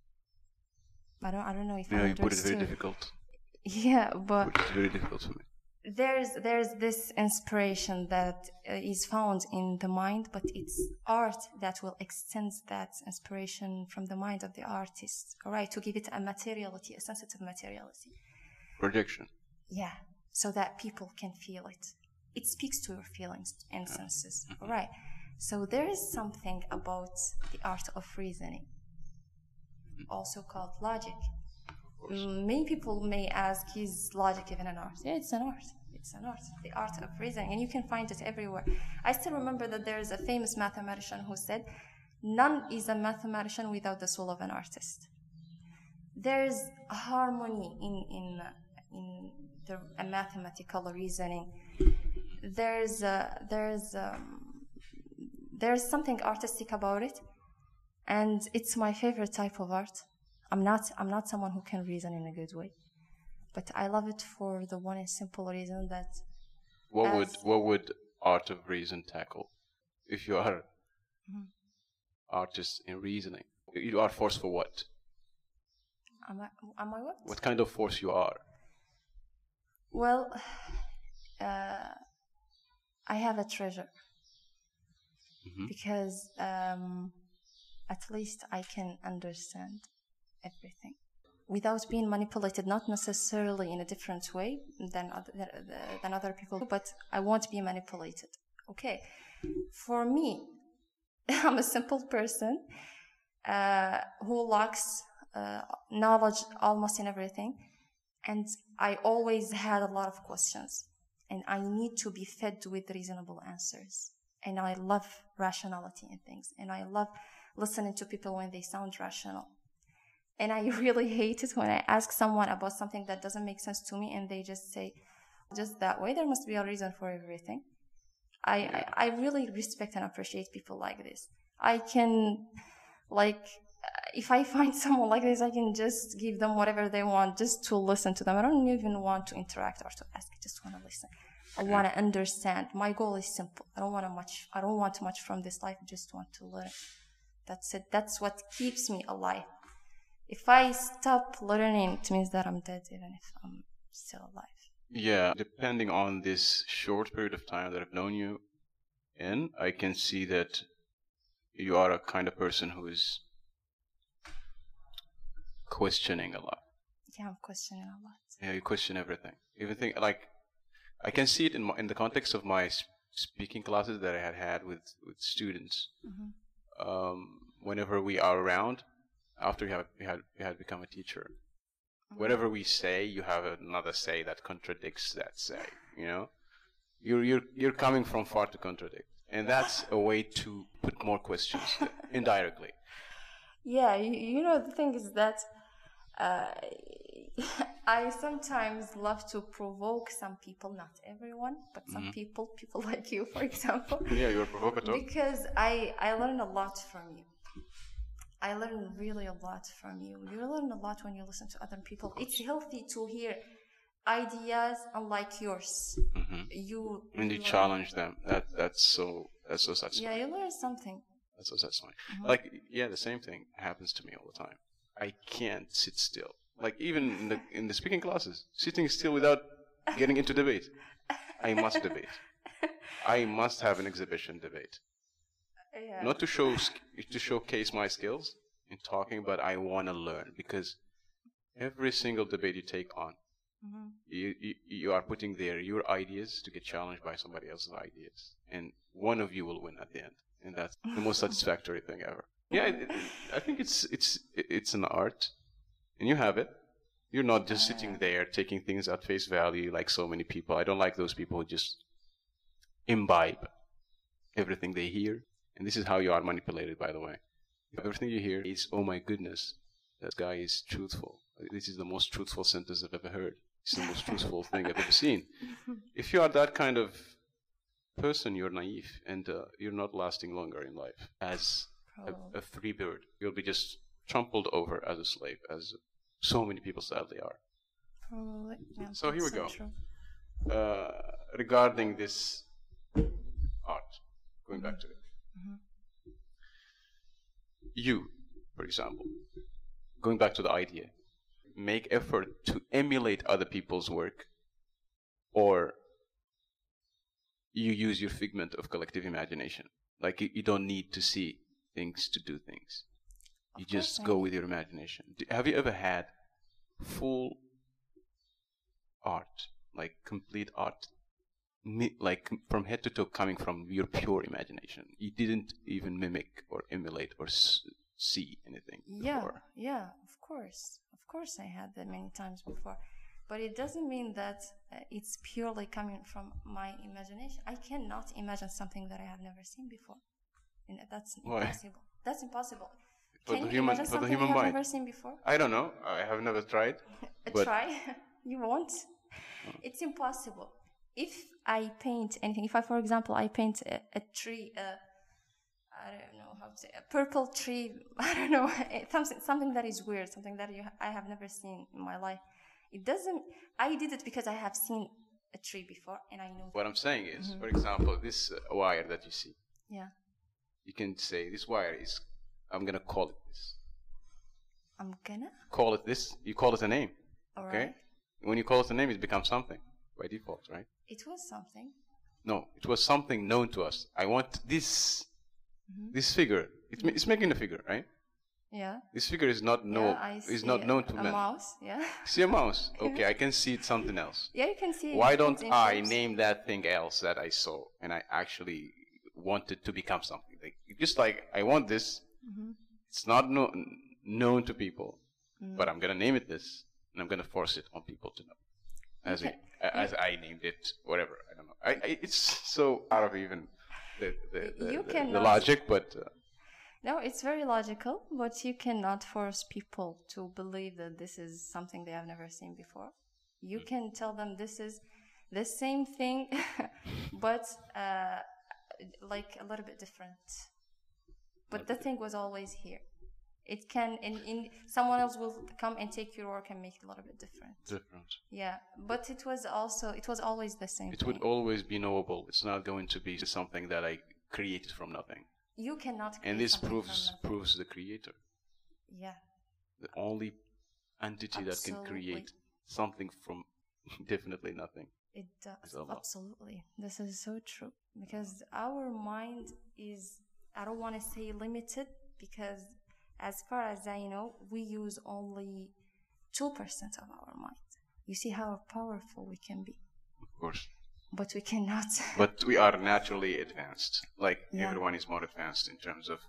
A: I don't I don't know if
B: Yeah,
A: I
B: you put it very
A: understood.
B: difficult.
A: Yeah, but
B: Which is very difficult for me.
A: there's there's this inspiration that uh, is found in the mind, but it's art that will extend that inspiration from the mind of the artist, all right, to give it a materiality, a sensitive materiality.
B: Projection.
A: Yeah, so that people can feel it. It speaks to your feelings and senses, all right. So there is something about the art of reasoning, also called logic.
B: Of course.
A: Mm, Many people may ask, is logic even an art? Yeah, it's an art. It's an art, the art of reasoning, and you can find it everywhere. I still remember that there is a famous mathematician who said, none is a mathematician without the soul of an artist. There's a harmony in, in, in the, a mathematical reasoning. There's, a, there's, um, there's something artistic about it, and it's my favorite type of art. I'm not I'm not someone who can reason in a good way, but I love it for the one and simple reason that
B: What
A: as-
B: would what would art of reason tackle? If you are
A: Mhm.
B: artist in reasoning, you are force for what?
A: am I am I what?
B: What kind of force you are?
A: Well, uh, I have a treasure
B: Mhm.
A: because um, at least I can understand everything without being manipulated, not necessarily in a different way than other, than other people, but I won't be manipulated. Okay, for me, I'm a simple person uh, who lacks uh, knowledge almost in everything, and I always had a lot of questions, and I need to be fed with reasonable answers. And I love rationality in things, and I love listening to people when they sound rational. And I really hate it when I ask someone about something that doesn't make sense to me and they just say, just that way, there must be a reason for everything. I, I, I really respect and appreciate people like this. I can, like, uh, if I find someone like this, I can just give them whatever they want just to listen to them. I don't even want to interact or to ask, I just want to listen. I want to understand. My goal is simple. I don't want much, I don't want much from this life, I just want to learn. That's it. That's what keeps me alive. If I stop learning, it means that I'm dead, even if I'm still alive.
B: Yeah, depending on this short period of time that I've known you in, I can see that you are a kind of person who is questioning a lot.
A: Yeah, I'm questioning a lot.
B: Yeah, you question everything. Even think like I can see it in my, in the context of my s- speaking classes that I had had with with students.
A: Mhm.
B: Um, whenever we are around, after you have you had you had become a teacher, whatever we say, you have another say that contradicts that say. You know, you're you're you're coming from far to contradict, and that's a way to put more questions indirectly.
A: Yeah, you, you know, the thing is that uh, I sometimes love to provoke some people, not everyone, but some
B: Mhm.
A: people, people like you, for example.
B: Yeah, you're a provocateur.
A: Because I, I learn a lot from you. I learn really a lot from you. You learn a lot when you listen to other people. It's healthy to hear ideas unlike yours.
B: hmm
A: You
B: And you
A: learn-
B: challenge them. That that's so that's so satisfying.
A: Yeah, you learn something.
B: That's so satisfying.
A: Mhm.
B: Like, yeah, the same thing happens to me all the time. I can't sit still. Like even in the in the speaking classes, sitting still without getting into debate. I must debate. I must have an exhibition debate.
A: Yeah.
B: Not to show to showcase my skills in talking, but I want to learn, because every single debate you take on, mm-hmm. you, you you are putting there your ideas to get challenged by somebody else's ideas, and one of you will win at the end, and that's the most satisfactory thing ever. Yeah, it, it, I think it's it's it's an art, and you have it. You're not just sitting there taking things at face value like so many people. I don't like those people who just imbibe everything they hear. And this is how you are manipulated, by the way. Everything you hear is, oh my goodness, that guy is truthful. This is the most truthful sentence I've ever heard. It's the most truthful thing I've ever seen. If you are that kind of person, you're naive, and uh, you're not lasting longer in life as a, a free bird. You'll be just trampled over as a slave, as so many people sadly are.
A: Probably. Yeah,
B: so here we
A: so
B: go. Uh, regarding this art, going mm-hmm. back to it. Mm-hmm. You, for example, going back to the idea, make effort to emulate other people's work, or you use your figment of collective imagination. Like you, you don't need to see things to do things. You just go with your imagination. Have you ever had full art, like complete art, like from head to toe, coming from your pure imagination? You didn't even mimic or emulate or s- see anything
A: yeah
B: before.
A: Yeah, of course of course I had that many times before, but it doesn't mean that uh, it's purely coming from my imagination. I cannot imagine something that I have never seen before, and that's
B: Why?
A: impossible. That's impossible.
B: For
A: Can
B: the
A: you
B: human,
A: imagine
B: for the
A: something
B: human
A: you have
B: mind.
A: never seen before?
B: I don't know. I have never tried. but
A: Try. You won't. It's impossible. If I paint anything, if I, for example, I paint a, a tree, uh, I don't know how to say, a purple tree, I don't know, something, something that is weird, something that you, I have never seen in my life. It doesn't, I did it because I have seen a tree before and I know.
B: What I'm saying is,
A: mm-hmm.
B: for example, this uh, wire that you see.
A: Yeah.
B: You can say, this wire is, I'm going to call it this.
A: I'm gonna?
B: Call it this. You call it a name.
A: All
B: okay?
A: Right.
B: When you call it a name, it becomes something by default, right?
A: It was something.
B: No, it was something known to us. I want this mm-hmm. this figure. It's, mm-hmm. it's making a figure, right?
A: Yeah.
B: This figure is not known.
A: Yeah,
B: is not known to
A: a
B: men.
A: A mouse, yeah.
B: See a mouse? Okay, I can see it something else.
A: Yeah, you can see it.
B: Why don't I name that thing else that I saw and I actually wanted to become something? Like, just like I want this. Mm-hmm. It's not no, known to people, mm-hmm. but I'm gonna name it this, and I'm gonna force it on people to know, as
A: okay.
B: we, as yeah. I named it, whatever. I don't know. I, I it's so out of even the the, the, the, the logic, but. Uh,
A: No, it's very logical, but you cannot force people to believe that this is something they have never seen before. You mm. can tell them this is the same thing, but uh, like a little bit different. But the thing was always here. It can, in, in someone else will come and take your work and make it a little bit different.
B: Different.
A: Yeah, but it was also, it was always the same
B: It
A: thing.
B: would always be knowable. It's not going to be something that I created from nothing.
A: You cannot create
B: and this
A: something
B: proves
A: from
B: proves the creator.
A: Yeah.
B: The only entity
A: absolutely.
B: that can create something from definitely nothing.
A: It does. Absolutely. This is so true. Because our mind is, I don't want to say limited, because as far as I know, we use only two percent of our mind. You see how powerful we can be.
B: Of course.
A: But we cannot.
B: But we are naturally advanced. Like
A: yeah.
B: everyone is more advanced in terms of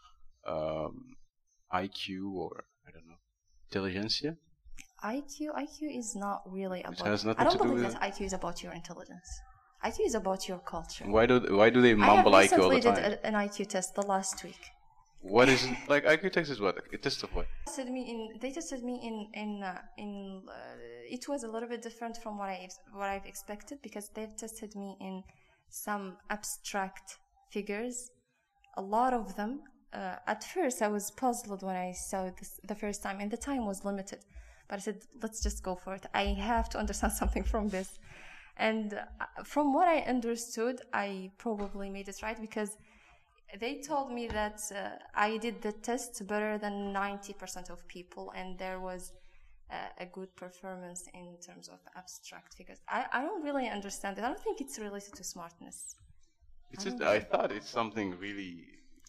B: um, I Q or I don't know, intelligentsia.
A: I Q, I Q is not really about.
B: It has nothing
A: I don't
B: to do
A: believe
B: with
A: that I Q is about your intelligence. I Q is about your culture.
B: Why do why do they mumble I Q all the time?
A: I recently did an I Q test the last week.
B: What is it? Like I Q test is what? A test of what?
A: They tested me in. They tested me in in uh, in. Uh, it was a little bit different from what I what I've expected, because they've tested me in some abstract figures, a lot of them. Uh, at first, I was puzzled when I saw this the first time, and the time was limited. But I said, let's just go for it. I have to understand something from this. And uh, from what I understood, I probably made it right, because they told me that uh, I did the test better than ninety percent of people, and there was uh, a good performance in terms of abstract figures. I, I don't really understand it. I don't think it's related to smartness.
B: It's
A: I
B: just,
A: don't
B: I
A: know.
B: thought it's something really,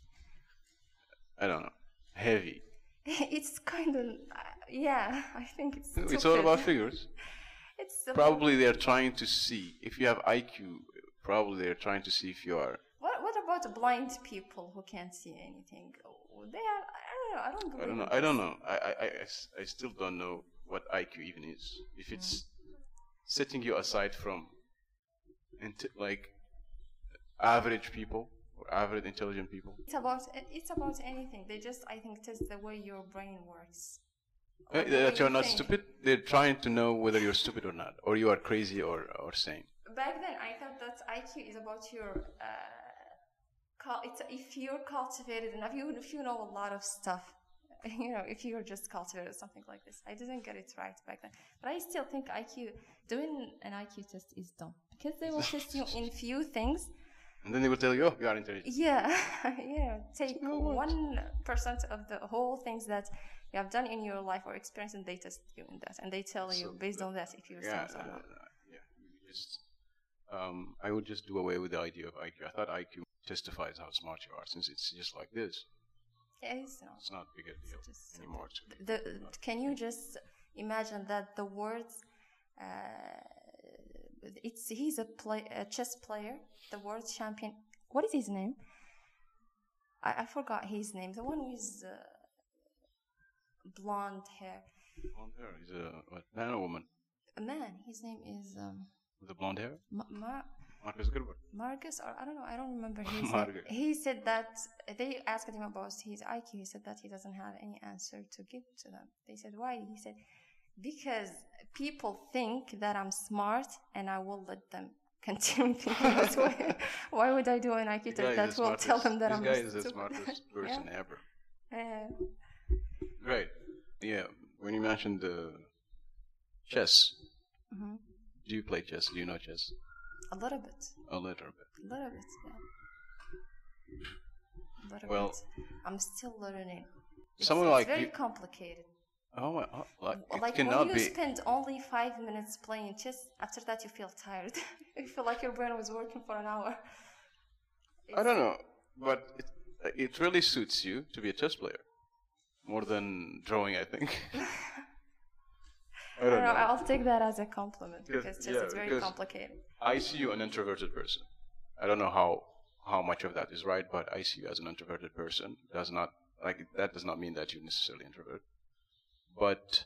B: I don't know, heavy.
A: It's kind of, uh, yeah, I think it's
B: It's all
A: stupid.
B: about figures.
A: It's a-
B: Probably they're trying to see, if you have I Q, probably they're trying to see if you are,
A: What what about blind people who can't see anything? Oh, They are, I don't know. I don't believe
B: I don't know,
A: in
B: I don't
A: this.
B: know. I, I, I- I s- I still don't know what I Q even is. If it's setting you aside from, int- like, average people, or average intelligent people.
A: It's about it's about anything. They just I think test the way your brain works.
B: Uh,
A: Or the
B: that
A: way
B: you're
A: you
B: not
A: think.
B: stupid. They're trying to know whether you're stupid or not, or you are crazy or, or sane.
A: Back then, I thought that I Q is about your. Uh, cul- it's if you're cultivated enough, you if you know a lot of stuff. You know, if you're just cultivated, something like this. I didn't get it right back then, but I still think I Q doing an I Q test is dumb because they will test you in few things.
B: And then they will tell you, oh, you are intelligent.
A: Yeah, you know, take
B: So what?
A: one percent of the whole things that you have done in your life or experience, and they test you in that, and they tell you
B: So
A: based
B: the-
A: on that if you're
B: Yeah,
A: smart or
B: uh,
A: not.
B: yeah. you Just, um, I would just do away with the idea of I Q. I thought I Q testifies how smart you are, since it's just like this.
A: Yeah, it's not.
B: It's not a big a deal
A: Just-
B: anymore. To me.
A: The, can you just imagine that the words? Uh, it's he's a play a chess player, the world champion. What is his name? I, I forgot his name. The one with uh, blonde hair.
B: Blonde hair. He's a what, man or woman
A: A man. His name is um,
B: with the blonde hair.
A: Ma- Ma-
B: Marcus Gerber.
A: Marcus, or I don't know, I don't remember his name.
B: Marcus.
A: He said that they asked him about his I Q. He said that he doesn't have any answer to give to them. They said, why? He said, because people think that I'm smart and I will let them continue thinking this way. Why would I do an I Q
B: This guy
A: test
B: is
A: that
B: the
A: will tell them that
B: this
A: I'm
B: guy is the
A: stupid?
B: smartest person ever.
A: Uh,
B: Great. Yeah. When you mentioned the chess,
A: mhm.
B: do you play chess? Do you know chess?
A: A little bit.
B: A little bit.
A: A little bit, yeah. A little
B: Well,
A: bit. I'm still learning. It's,
B: someone
A: it's
B: like
A: very
B: you-
A: complicated.
B: Oh my! Oh, like, it
A: Like
B: cannot
A: when you
B: be.
A: spend only five minutes playing chess, after that you feel tired. You feel like your brain was working for an hour.
B: I don't know, but it, it really suits you to be a chess player more than drawing. I think. I
A: I don't
B: don't
A: know.
B: know.
A: I'll take that as a compliment
B: Because-
A: because chess
B: yeah,
A: is very
B: because-
A: complicated.
B: I see you an introverted person. I don't know how how much of that is right, but I see you as an introverted person. Does not like that does not mean that you're necessarily introvert. But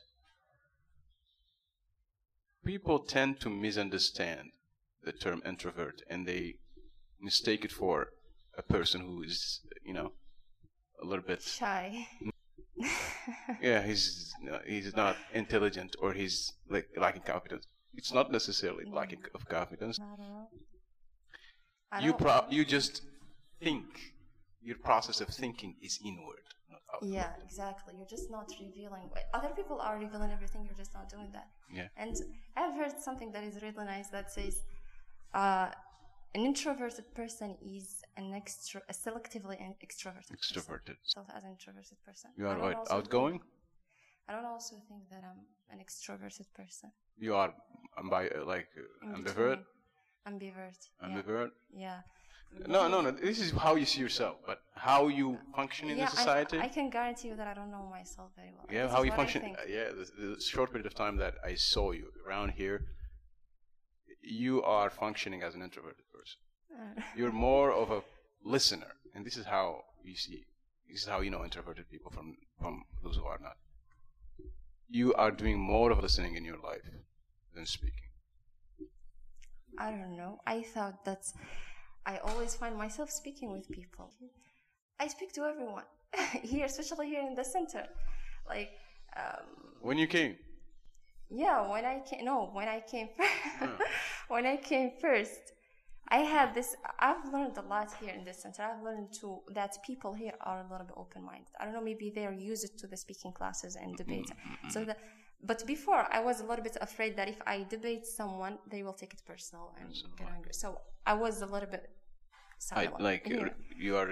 B: people tend to misunderstand the term introvert, and they mistake it for a person who is, you know, a little bit.
A: Shy.
B: Yeah, he's uh, he's not intelligent, or he's like lacking confidence. It's not necessarily lacking of confidence.
A: I don't know. I
B: You
A: don't-
B: pro- you just think. Your process of thinking is inward, not outward.
A: Yeah, exactly. You're just not revealing. Other people are revealing everything. You're just not doing that.
B: Yeah.
A: And I've heard something that is really nice that says, uh, an introverted person is an extro, a selectively an extroverted. person.
B: Extroverted.
A: Self as an introverted person.
B: You
A: I
B: are
A: don't
B: what,
A: also
B: outgoing.
A: think- I don't also think that I'm an extroverted person.
B: You are um, by uh, like uh,
A: In
B: ambivert.
A: between. Ambivert. Yeah.
B: Ambivert.
A: Yeah.
B: No, no, no. This is how you see yourself, but how you function in
A: yeah,
B: the society.
A: I, I can guarantee you that I don't know myself very well.
B: Yeah,
A: This
B: how
A: is
B: you
A: what I
B: function.
A: think.
B: uh, yeah, the, the short period of time that I saw you around here, you are functioning as an introverted person.
A: Uh,
B: You're more of a listener, and this is how you see. This is how you know introverted people from from those who are not. You are doing more of listening in your life than speaking.
A: I don't know. I thought that I always find myself speaking with people. I speak to everyone here, especially here in the center. Like, um,
B: When you came,
A: yeah, when I came, no, when I came,
B: Yeah.
A: when I came first, I had this. I've learned a lot here in this center. I've learned to that people here are a little bit open-minded. I don't know, maybe they are used to the speaking classes and debates. So the, but before I was a little bit afraid that if I debate someone, they will take it personal and
B: Personal.
A: get angry. So I was a little bit
B: I,
A: silent.
B: like
A: Yeah.
B: you are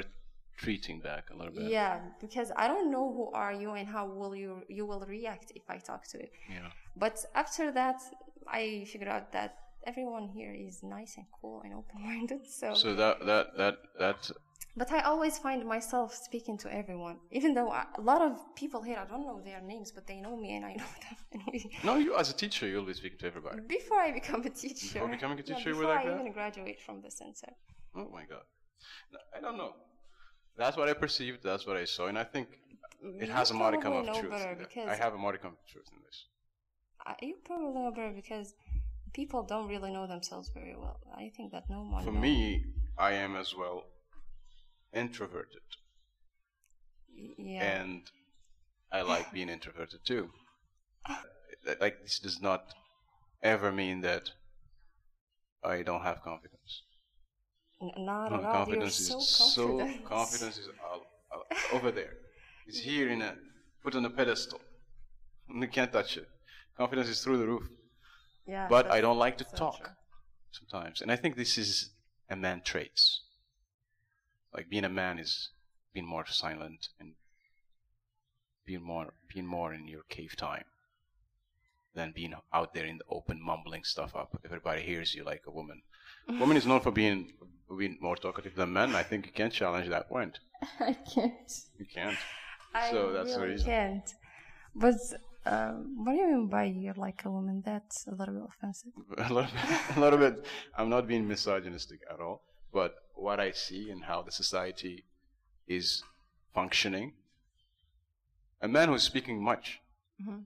B: treating back a little bit.
A: Yeah, because I don't know who are you and how will you you will react if I talk to you.
B: Yeah.
A: But after that, I figured out that everyone here is nice and cool and open-minded. So.
B: So that that that that.
A: But I always find myself speaking to everyone, even though I, a lot of people here, I don't know their names, but they know me and I know them. And we,
B: no, you as a teacher, you'll be speaking to everybody.
A: Before I become a teacher.
B: Before becoming a teacher,
A: yeah,
B: you
A: before
B: were like
A: I
B: that?
A: even graduate from the center.
B: Oh my God. No, I don't know. That's what I perceived. That's what I saw, and I think it
A: You
B: has a modicum of
A: probably know
B: truth.
A: better
B: in that.
A: because
B: I have a modicum of truth in this.
A: I, you probably know better because people don't really know themselves very well. I think that no one.
B: For
A: knows.
B: me, I am as well introverted.
A: Yeah.
B: And I like being introverted too. Like, this does not ever mean that I don't have confidence.
A: N- not
B: No,
A: at all.
B: confidence
A: You're
B: is
A: so confident.
B: so confidence is all, all, over there. It's here in a put on a pedestal. You can't touch it. Confidence is through the roof.
A: Yeah.
B: But
A: that's
B: I don't like to
A: so
B: talk
A: true.
B: sometimes, and I think this is a man traits. Like, being a man is being more silent and being more being more in your cave time than being out there in the open, mumbling stuff up. Everybody hears you like a woman. Woman is known for being being more talkative than men. I think you can't challenge that point.
A: I can't.
B: You can't.
A: I
B: So that's the
A: really
B: reason.
A: can't. But um, what do you mean by you're like a woman? That's a little bit offensive.
B: a little bit, a little bit. I'm not being misogynistic at all, but what I see and how the society is functioning, a man who's speaking much,
A: Mm-hmm.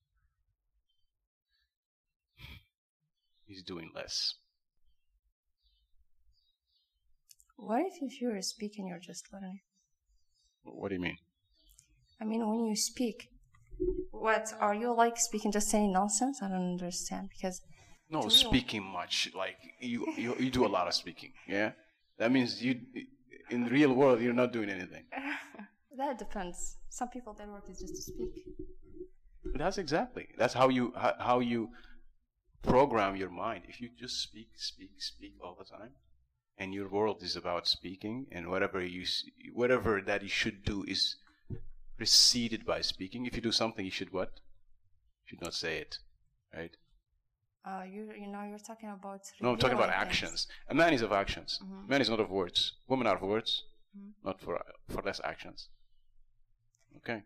B: he's doing less.
A: What if, if you're speaking, you're just learning?
B: What do you mean?
A: I mean, when you speak, what are you like speaking? Just saying nonsense? I don't understand because.
B: No,
A: To me-
B: speaking much. Like, you, you, you do a lot of speaking. Yeah, that means you, in the real world, you're not doing anything.
A: That depends. Some people, their work is just to speak.
B: That's exactly. That's how you how, how you program your mind. If you just speak, speak, speak all the time, and your world is about speaking, and whatever you s- whatever that you should do is preceded by speaking. If you do something, you should what? You should not say it, right?
A: Uh, you you know you're talking about.
B: No, I'm talking about
A: revealing things.
B: actions. A man is of actions.
A: Mhm.
B: Man is not of words. Women are of words,
A: Mhm.
B: not for for less actions. Okay.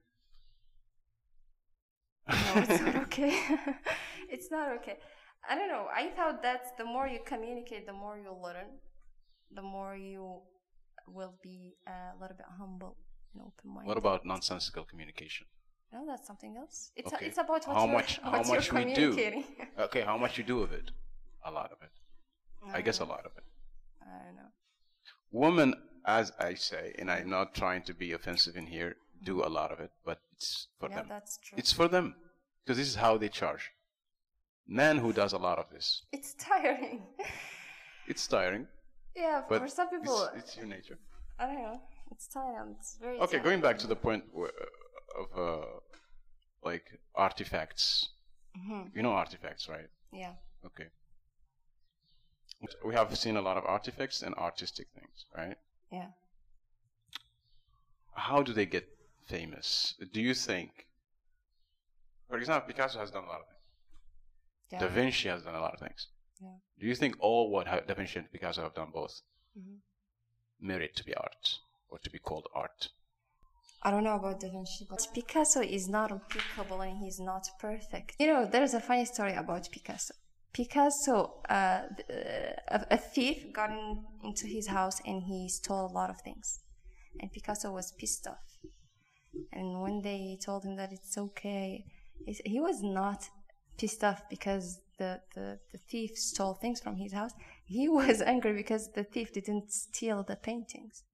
A: No, it's not okay. It's not okay. I don't know. I thought that the more you communicate, the more you learn, the more you will be a little bit humble and open-minded.
B: What about nonsensical communication?
A: No, that's something else. It's
B: Okay.
A: a, it's about what
B: How
A: you're,
B: much-
A: what
B: how
A: you're
B: much we do?
A: communicating.
B: Okay, how much you do of it? A lot of it. I guess a
A: don't know.
B: lot of it.
A: I don't know.
B: Women, as I say, and I'm not trying to be offensive in here, do a lot of it, but it's for
A: Yeah,
B: them.
A: that's true.
B: It's for them, because this is how they charge. Man who does a lot of this,
A: It's tiring.
B: it's tiring,
A: Yeah,
B: but
A: for some people,
B: it's, it's your nature.
A: I don't know. It's tiring. It's very.
B: Okay,
A: tiring.
B: going back to the point where, of uh, like artifacts.
A: Mhm.
B: You know artifacts, right?
A: Yeah.
B: Okay. We have seen a lot of artifacts and artistic things, right?
A: Yeah.
B: How do they get famous? Do you think, for example, Picasso has done a lot of things.
A: Yeah.
B: Da Vinci has done a lot of things.
A: Yeah.
B: Do you think all what ha- Da Vinci and Picasso have done both
A: Mhm.
B: merit to be art or to be called art?
A: I don't know about Da Vinci, but Picasso is not unpickable and he's not perfect. You know, there's a funny story about Picasso. Picasso, uh, th- uh, a, a thief got in, into his house and he stole a lot of things. And Picasso was pissed off. And when they told him that it's okay, he, s- he was not pissed off because the, the, the thief stole things from his house. He was angry because the thief didn't steal the paintings.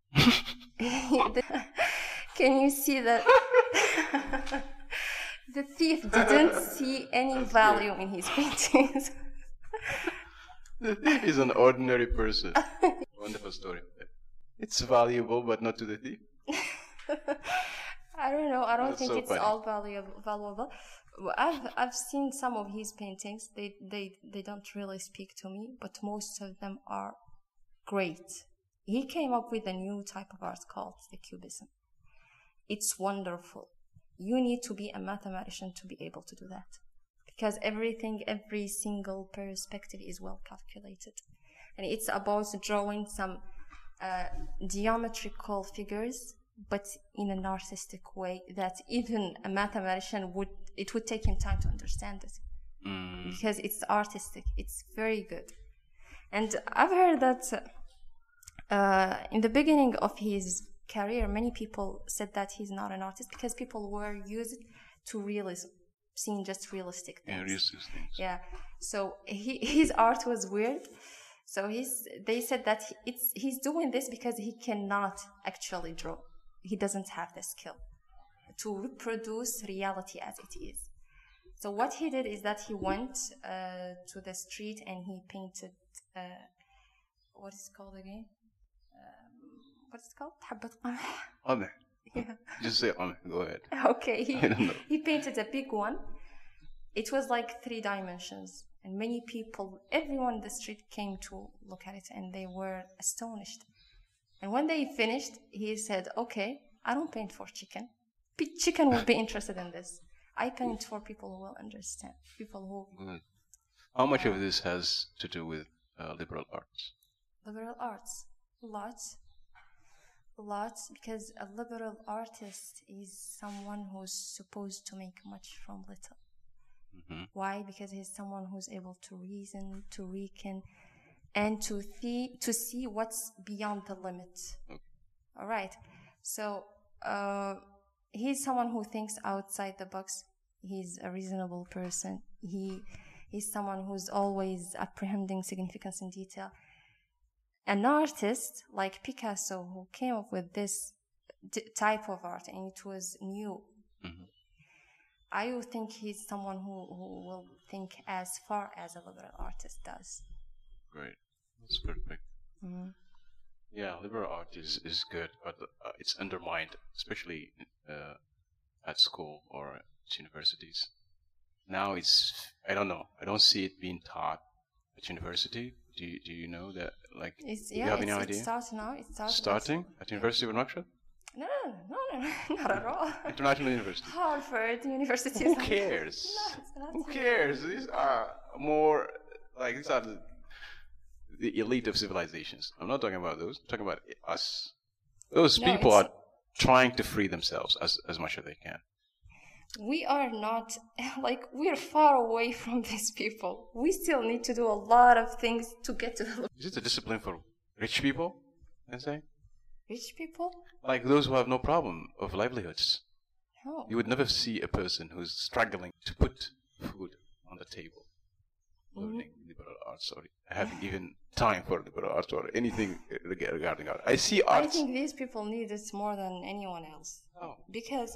A: Can you see that? The thief didn't see any value in his paintings.
B: He's an ordinary person. Wonderful story. It's valuable, but not to the thief.
A: I don't know. I don't
B: That's
A: think
B: so
A: it's
B: funny.
A: all valuable. Valuable. I've I've seen some of his paintings. They they they don't really speak to me, but most of them are great. he came up with a new type of art called the cubism. It's wonderful. You need to be a mathematician to be able to do that, because everything, every single perspective is well calculated. And it's about drawing some uh, geometrical figures, but in an artistic way that even a mathematician would, it would take him time to understand it. Mm. Because it's artistic. It's very good. And I've heard that uh, in the beginning of his career, many people said that he's not an artist because people were used to realism, seeing just realistic things.
B: Yeah, realistic things.
A: Yeah. So he, his art was weird. So he's, they said that he, it's, he's doing this because he cannot actually draw. He doesn't have the skill to reproduce reality as it is. So what he did is that he went uh, to the street and he painted, uh, what is it called again? Um, what is it called? حبة قمح.
B: قمح.
A: Yeah.
B: Just say قمح. Go ahead.
A: Okay. He, he painted a big one. It was like three dimensions. And many people, everyone in the street came to look at it and they were astonished. And when they finished, he said, okay, I don't paint for chicken. P- chicken will be interested in this. I paint for people who will understand. People who...
B: Good. How much uh, of this has to do with uh, liberal arts?
A: Liberal arts? Lots. Lots, because a liberal artist is someone who's supposed to make much from little. Mm-hmm. Why? Because he's someone who's able to reason, to reckon, and to see to see what's beyond the limit. Okay. All right. So uh, he's someone who thinks outside the box. He's a reasonable person. He he's someone who's always apprehending significance in detail. An artist like Picasso, who came up with this d- type of art, and it was new. Mm-hmm. I would think he's someone who, who will think as far as a liberal artist does.
B: Great. That's perfect. Mm-hmm. Yeah, liberal art is, is good, but uh, it's undermined, especially uh, at school or at universities. Now it's, I don't know, I don't see it being taught at university. Do you, do you know that? Like,
A: it's,
B: do
A: yeah,
B: you have
A: it's,
B: any
A: it's
B: idea?
A: Starting now. It's starting.
B: Starting at University of Nouakchott?
A: No, no, no, no, not at all.
B: International University.
A: Harvard University.
B: Who cares?
A: No, it's not.
B: Who cares? These are more, like, these are the, the elite of civilizations. I'm not talking about those. I'm talking about us. Those
A: no,
B: people are trying to free themselves as, as much as they can.
A: We are not, like, we're far away from these people. We still need to do a lot of things to get to the...
B: Is it a discipline for rich people, let's say?
A: Rich people?
B: Like those who have no problem of livelihoods.
A: No.
B: You would never see a person who's struggling to put food on the table, mm-hmm. learning liberal arts or having even time for liberal arts or anything regarding art. I see arts.
A: I think these people need it more than anyone else.
B: Oh.
A: Because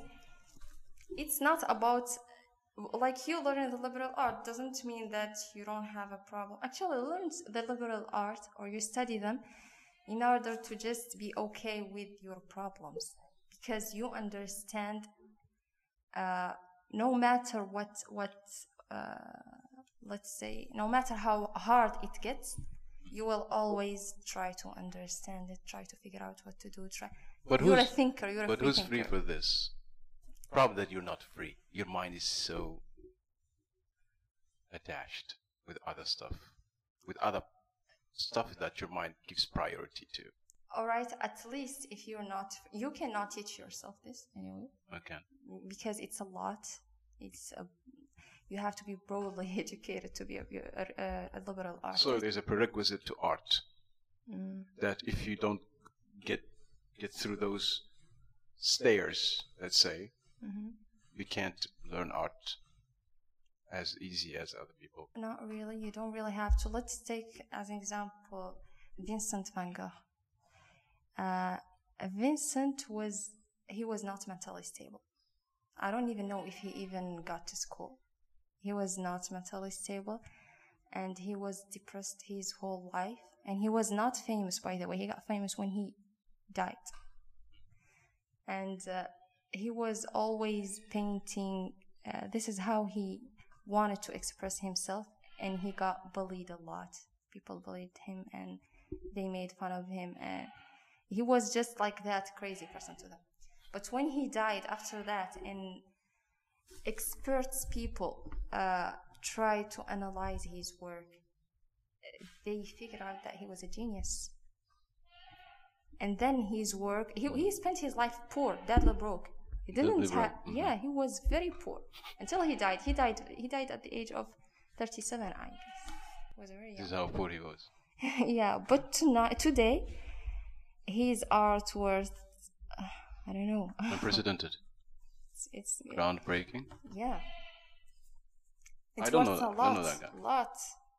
A: it's not about, like, you learn the liberal art doesn't mean that you don't have a problem. Actually, learn the liberal art or you study them in order to just be okay with your problems, because you understand uh, no matter what, what uh, let's say, no matter how hard it gets, you will always try to understand it, try to figure out what to do. Try.
B: But
A: you're
B: who's,
A: a thinker, you're a
B: but
A: free
B: who's
A: thinker.
B: free for this? Problem that you're not free. Your mind is so attached with other stuff, with other stuff that your mind gives priority to.
A: All right, at least if you're not, you cannot teach yourself this anyway.
B: Okay.
A: Because it's a lot. It's a, you have to be broadly educated to be a, a, a liberal artist.
B: So there's a prerequisite to art
A: mm.
B: that if you don't get get through those stairs, let's say, mm-hmm. you can't learn art as easy as other people.
A: Not really. You don't really have to. Let's take as an example Vincent van Gogh. Uh, Vincent was, he was not mentally stable. I don't even know if he even got to school. He was not mentally stable and he was depressed his whole life. And he was not famous, by the way. He got famous when he died. And uh, he was always painting. Uh, this is how he wanted to express himself, and he got bullied a lot. People bullied him and they made fun of him. And He was just like that crazy person to them. But when he died after that, and experts people uh, tried to analyze his work, they figured out that he was a genius. And then his work, he, he spent his life poor, deadly broke. He didn't have, mm-hmm. yeah, he was very poor until he died. He died, he died at the age of thirty-seven, I guess. He was very young.
B: This is how poor he was.
A: Yeah, but tonight, today, his art worth, uh, I don't know.
B: Unprecedented.
A: it's, it's
B: groundbreaking.
A: Yeah. It's
B: I don't
A: worth
B: know.
A: a
B: I
A: lot,
B: don't know that guy.
A: lot.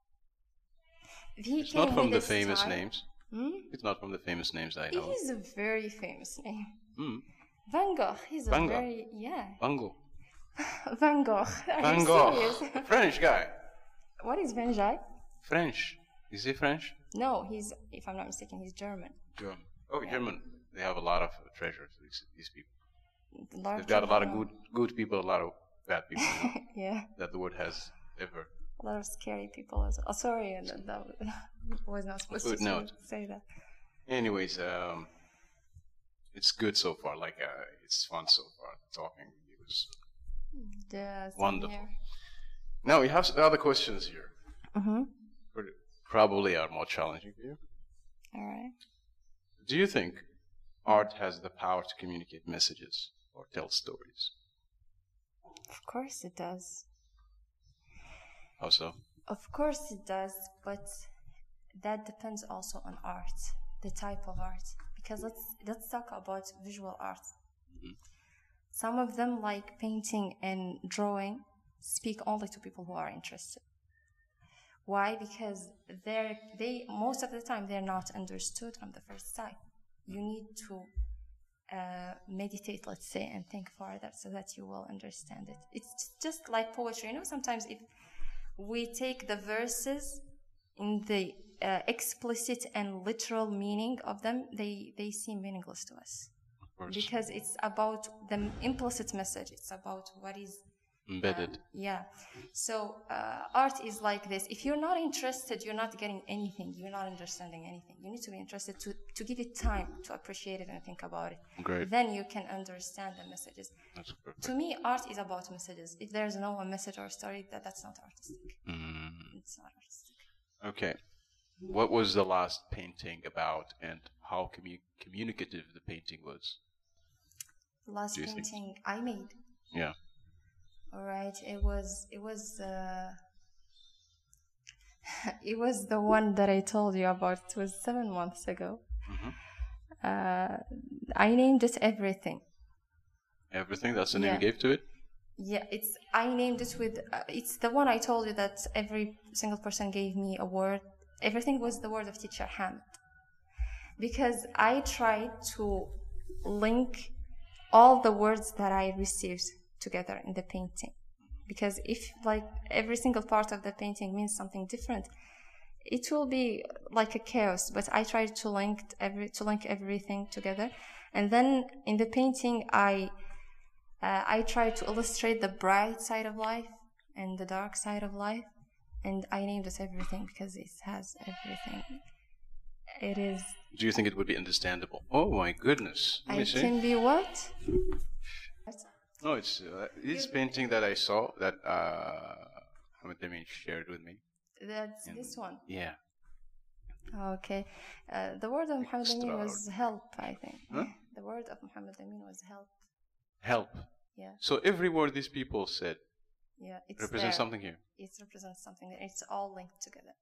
A: He
B: it's not from the
A: his
B: famous
A: style.
B: names.
A: Hmm?
B: It's not from the famous names that I
A: It
B: know.
A: is a very famous name.
B: Hmm.
A: Van Gogh. He's
B: Van
A: a
B: Gogh.
A: very yeah.
B: Van Gogh.
A: Van Gogh. Are
B: Van
A: you
B: Gogh.
A: serious?
B: French guy.
A: What is Van Gogh?
B: French. Is he French?
A: No, he's, if I'm not mistaken, he's German.
B: German. Oh,
A: Yeah.
B: German. They have a lot of uh, treasures. These, these people.
A: Large
B: They've got a lot of
A: amount.
B: good, good people, a lot of bad people you know,
A: Yeah,
B: that the world has ever.
A: a lot of scary people as well. Oh, sorry, that, that was not supposed to
B: Footnote.
A: say that.
B: Anyways, um, it's good so far. Like uh, it's fun so far. Talking. It was
A: Yeah, same
B: wonderful.
A: here.
B: Now we have some other questions here.
A: Mm-hmm.
B: Which probably are more challenging for you.
A: All right.
B: Do you think art has the power to communicate messages or tell stories?
A: Of course it does.
B: How so?
A: Of course it does, but that depends also on art, the type of art. Because let's let's talk about visual art.
B: Mhm.
A: Some of them, like painting and drawing, speak only to people who are interested. Why? Because they're they most of the time they're not understood from the first sight. You need to uh, meditate, let's say, and think further so that you will understand it. It's just like poetry, you know. Sometimes if we take the verses in the uh, explicit and literal meaning of them, they they seem meaningless to us.
B: Of course.
A: Because it's about the implicit message. It's about what is
B: Embedded.
A: uh, yeah. So uh, art is like this. If you're not interested, you're not getting anything. You're not understanding anything. You need to be interested to, to give it time to appreciate it and think about it.
B: Great.
A: Then you can understand the messages.
B: That's perfect.
A: To me, art is about messages. If there's no a message or story, that, that's not artistic.
B: Mm.
A: It's not artistic.
B: Okay. What was the last painting about, and how commu- communicative the painting was?
A: The last
B: Do you think?
A: painting I made.
B: Yeah.
A: All right, it was it was uh, it was the one that I told you about. It was seven months ago.
B: Mm-hmm.
A: Uh, I named it everything.
B: Everything. That's the name
A: Yeah.
B: you gave to it.
A: Yeah, it's I named it with. Uh, it's the one I told you that every single person gave me a word. Everything was the word of teacher Hamid, because I tried to link all the words that I received together in the painting. Because if like every single part of the painting means something different, it will be like a chaos. But I tried to link every to link everything together, and then in the painting I uh, I tried to illustrate the bright side of life and the dark side of life, and I named it everything because it has everything. It is.
B: Do you think it would be understandable? Oh my goodness. Let me
A: I
B: see.
A: can be what?
B: No, it's uh, this painting that I saw that uh, Hamid Amin shared with me.
A: That's
B: And-
A: this one.
B: Yeah.
A: Okay. Uh, the word of Muhammad Amin was help, I think.
B: Huh?
A: The word of Muhammad Amin was help.
B: Help.
A: Yeah.
B: So every word these people said
A: Yeah. It's
B: represents
A: there.
B: something here.
A: It represents something. There. It's all linked together.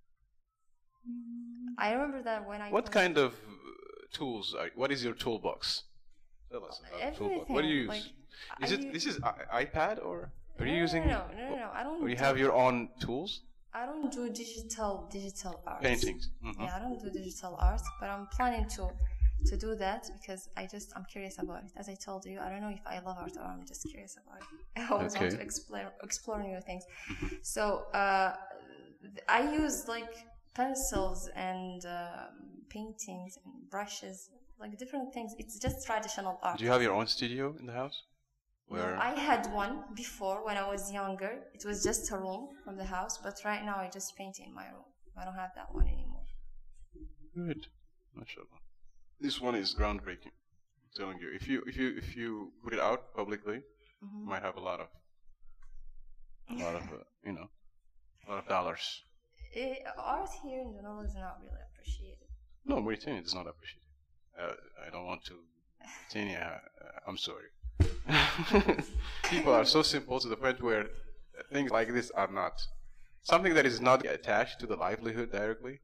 A: I remember that when I.
B: What
A: was-
B: kind of uh, tools are? What is your toolbox? Tell us about the toolbox. What do you use?
A: Everything, like,
B: is
A: I
B: it
A: use-
B: this is I- iPad or are
A: No,
B: you
A: no,
B: using?
A: No, no, no, no, no. I don't.
B: Or you
A: do-
B: have your own tools?
A: I don't do digital digital art.
B: Paintings. Mhm.
A: Yeah, I don't do digital art, but I'm planning to to do that because I just I'm curious about it. As I told you, I don't know if I love art or I'm just curious about it. I always want
B: Okay.
A: to explore explore new things. So uh, I use like pencils and um, paintings and brushes, like different things. It's just traditional art.
B: Do you have your own studio in the house?
A: No,
B: Where
A: I had one before when I was younger. It was just a room from the house, but right now I just paint in my room. I don't have that one anymore.
B: good, mashallah. This one is groundbreaking. I'm telling you, if you if you if you put it out publicly,
A: Mhm.
B: you might have a lot of a lot of uh, you know a lot of dollars.
A: Eh, art here in general is not really appreciated.
B: No, Mauritania does not appreciate it. Uh, I don't want to. Mauritania, uh, I'm sorry. People are so simple to the point where things like this are not something that is not attached to the livelihood directly.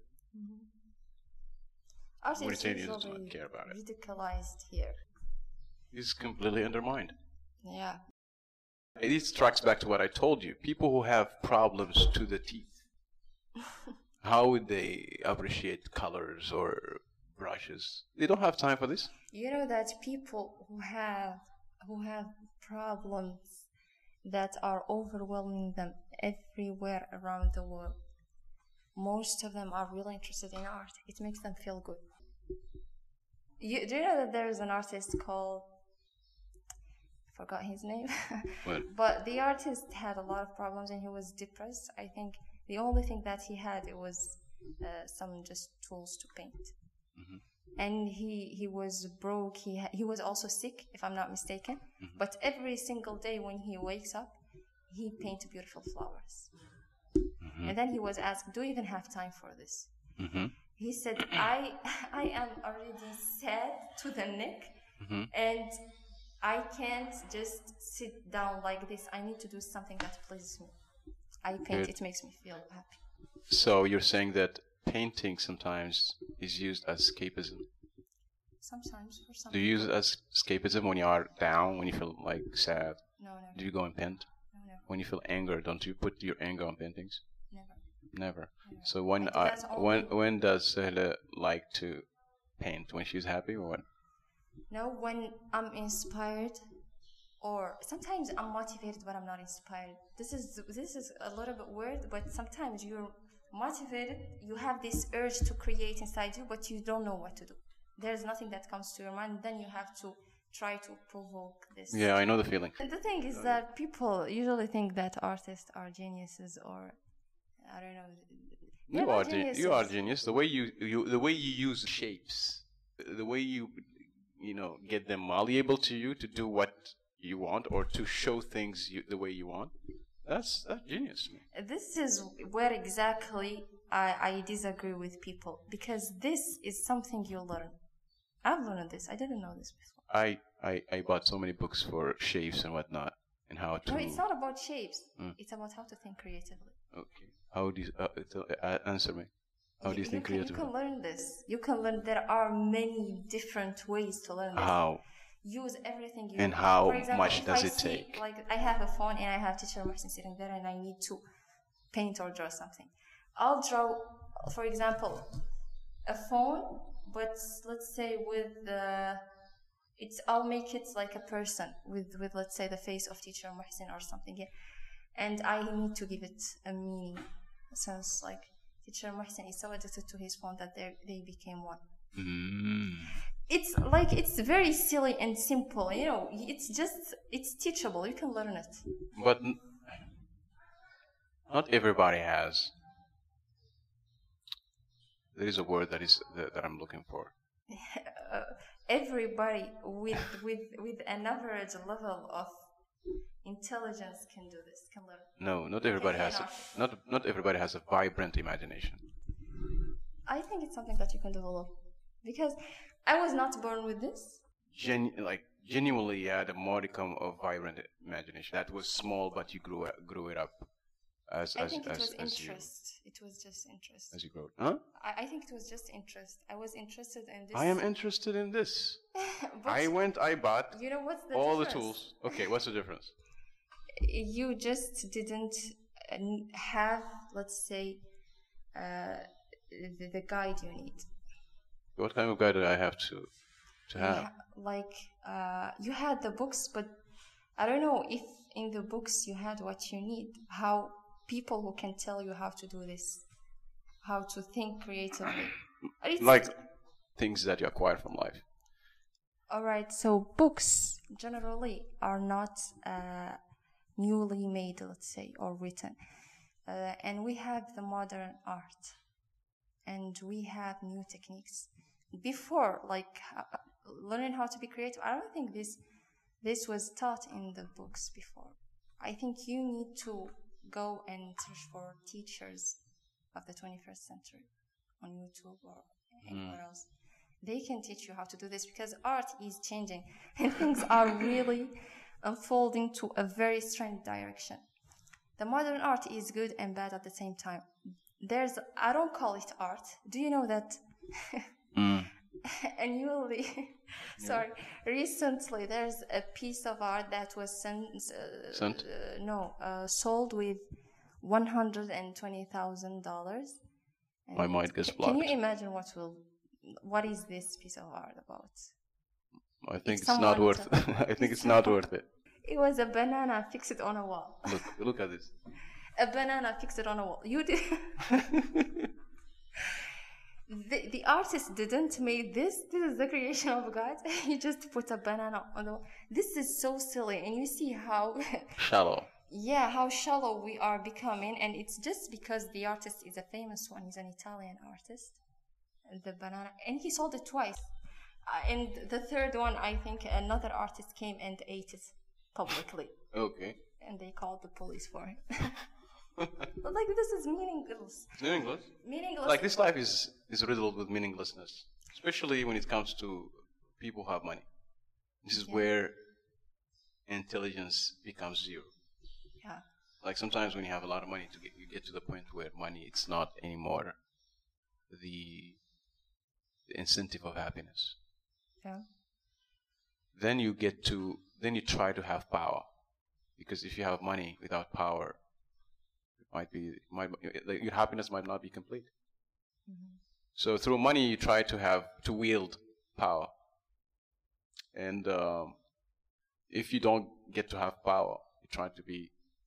A: Art is
B: Mauritania does
A: usually
B: not care about it.
A: radicalized here.
B: It's completely undermined.
A: Yeah.
B: It tracks back to what I told you. People who have problems to the teeth, how would they appreciate colors or brushes? They don't have time for this.
A: You know that people who have who have problems that are overwhelming them everywhere around the world, most of them are really interested in art. It makes them feel good. You, do you know that there is an artist called, I forgot his name,
B: What?
A: but the artist had a lot of problems and he was depressed. I think the only thing that he had it was uh, some just tools to paint.
B: Mhm.
A: And he he was broke. He ha- he was also sick, if I'm not mistaken.
B: Mhm.
A: But every single day when he wakes up, he paints beautiful flowers.
B: Mhm.
A: And then he was asked, "Do you even have time for this?"
B: Mhm.
A: He said, "I I am already sad to the neck,
B: Mhm.
A: and I can't just sit down like this. I need to do something that pleases me. I paint.
B: Good.
A: It makes me feel happy."
B: So you're saying that painting sometimes is used as escapism.
A: Sometimes for some.
B: Do you use it as escapism when you are down, when you feel like sad?
A: No, no,
B: Do you go and paint?
A: no, no,
B: When you feel anger, don't you put your anger on paintings?
A: never.
B: Never.
A: never.
B: So when
A: I do
B: I,
A: that only-
B: when when does Sahla like to paint? When she's happy or what?
A: No, when I'm inspired, or sometimes I'm motivated but I'm not inspired. This is this is a little bit weird, but sometimes you're motivated, you have this urge to create inside you, but you don't know what to do. There's nothing that comes to your mind, then you have to try to provoke this.
B: Yeah, I know the feeling.
A: And the thing is that people usually think that artists are geniuses, or I don't know. They're
B: You
A: not
B: are gen- you are
A: geniuses.
B: genius. The way you, you the way you use shapes, the way you you know get them malleable to you to do what you want or to show things you, the way you want. That's that's genius. Man.
A: This is where exactly I, I disagree with people, because this is something you learn. I've learned this. I didn't know this before.
B: I, I I bought so many books for shapes and whatnot and how to.
A: No, it's not about shapes.
B: Mm.
A: It's about how to think creatively.
B: Okay. How do you uh, tell- uh, answer me? How do you think
A: can,
B: creatively?
A: You can learn this. You can learn. There are many different ways to learn this.
B: How?
A: Use everything you
B: And
A: know.
B: how
A: For example,
B: much
A: if
B: does
A: I
B: it
A: see,
B: take?
A: Like I have a phone and I have teacher Mohsin sitting there and I need to paint or draw something. I'll draw, for example, a phone, but let's say with the, it's I'll make it like a person with with let's say the face of teacher Mohsin or something. Yeah. And I need to give it a meaning, since like teacher Mohsin is so addicted to his phone that they they became one.
B: Mm.
A: It's like it's very silly and simple, you know. It's just it's teachable. You can learn it.
B: But n- not everybody has. There is a word that is that, that I'm looking for.
A: Uh, everybody with with with an average level of intelligence can do this. Can learn.
B: No, not everybody has. A, not not everybody has a vibrant imagination.
A: I think it's something that you can develop, because I was not born with this.
B: Gen- like genuinely, you had a modicum of vibrant imagination that was small, but you grew it, grew it up as
A: I
B: as
A: think it
B: as,
A: was
B: as you
A: interest. It was just interest.
B: as you grow. Huh?
A: I, I think it was just interest. I was interested in this.
B: I am interested in this.
A: But
B: I went. I bought
A: you know what's the
B: all the
A: difference?
B: tools. Okay, what's the difference?
A: You just didn't uh, n- have, let's say, uh, the, the guide you need.
B: What kind of guide do I have to to
A: You
B: have?
A: ha- like uh, you had the books, but I don't know if in the books you had what you need. How people who can tell you how to do this, how to think creatively. It's-
B: Like things that you acquire from life.
A: All right, so books generally are not uh, newly made, let's say, or written. Uh, and we have the modern art, and we have new techniques. before, like uh, learning how to be creative, I don't think this this was taught in the books before. I think you need to go and search for teachers of the twenty-first century on YouTube or anywhere mm. else. They can teach you how to do this, because art is changing and things are really unfolding to a very strange direction. The modern art is good and bad at the same time. There's, I don't call it art. Do you know that? mm. Annually, sorry, yeah. Recently there's a piece of art that was sent, uh,
B: sent?
A: Uh, no, uh, sold with one hundred twenty thousand dollars.
B: My mind gets blocked.
A: Can you imagine what will, what is this piece of art about?
B: I think it's, it's not worth it. I think it's not worth it.
A: It was a banana fixed on a wall.
B: Look, look at this.
A: A banana fixed on a wall. You did. The, the artist didn't make this. This is the creation of God. He just put a banana on the wall. This is so silly. And you see how
B: shallow.
A: Yeah, how shallow we are becoming. And it's just because the artist is a famous one. He's an Italian artist. The banana. And he sold it twice. Uh, and the third one, I think another artist came and ate it publicly.
B: Okay.
A: And they called the police for it. But like, this is meaningless.
B: Meaningless?
A: Meaningless.
B: Like, this life is, is riddled with meaninglessness, especially when it comes to people who have money. This is yeah. where intelligence becomes zero.
A: Yeah.
B: Like, sometimes when you have a lot of money, to get, you get to the point where money, it's not anymore the, the incentive of happiness.
A: Yeah.
B: Then you get to, then you try to have power. Because if you have money without power, might be might, your happiness might not be complete. Mm-hmm. So through money you try to have to wield power, and um, if you don't get to have power, you try to be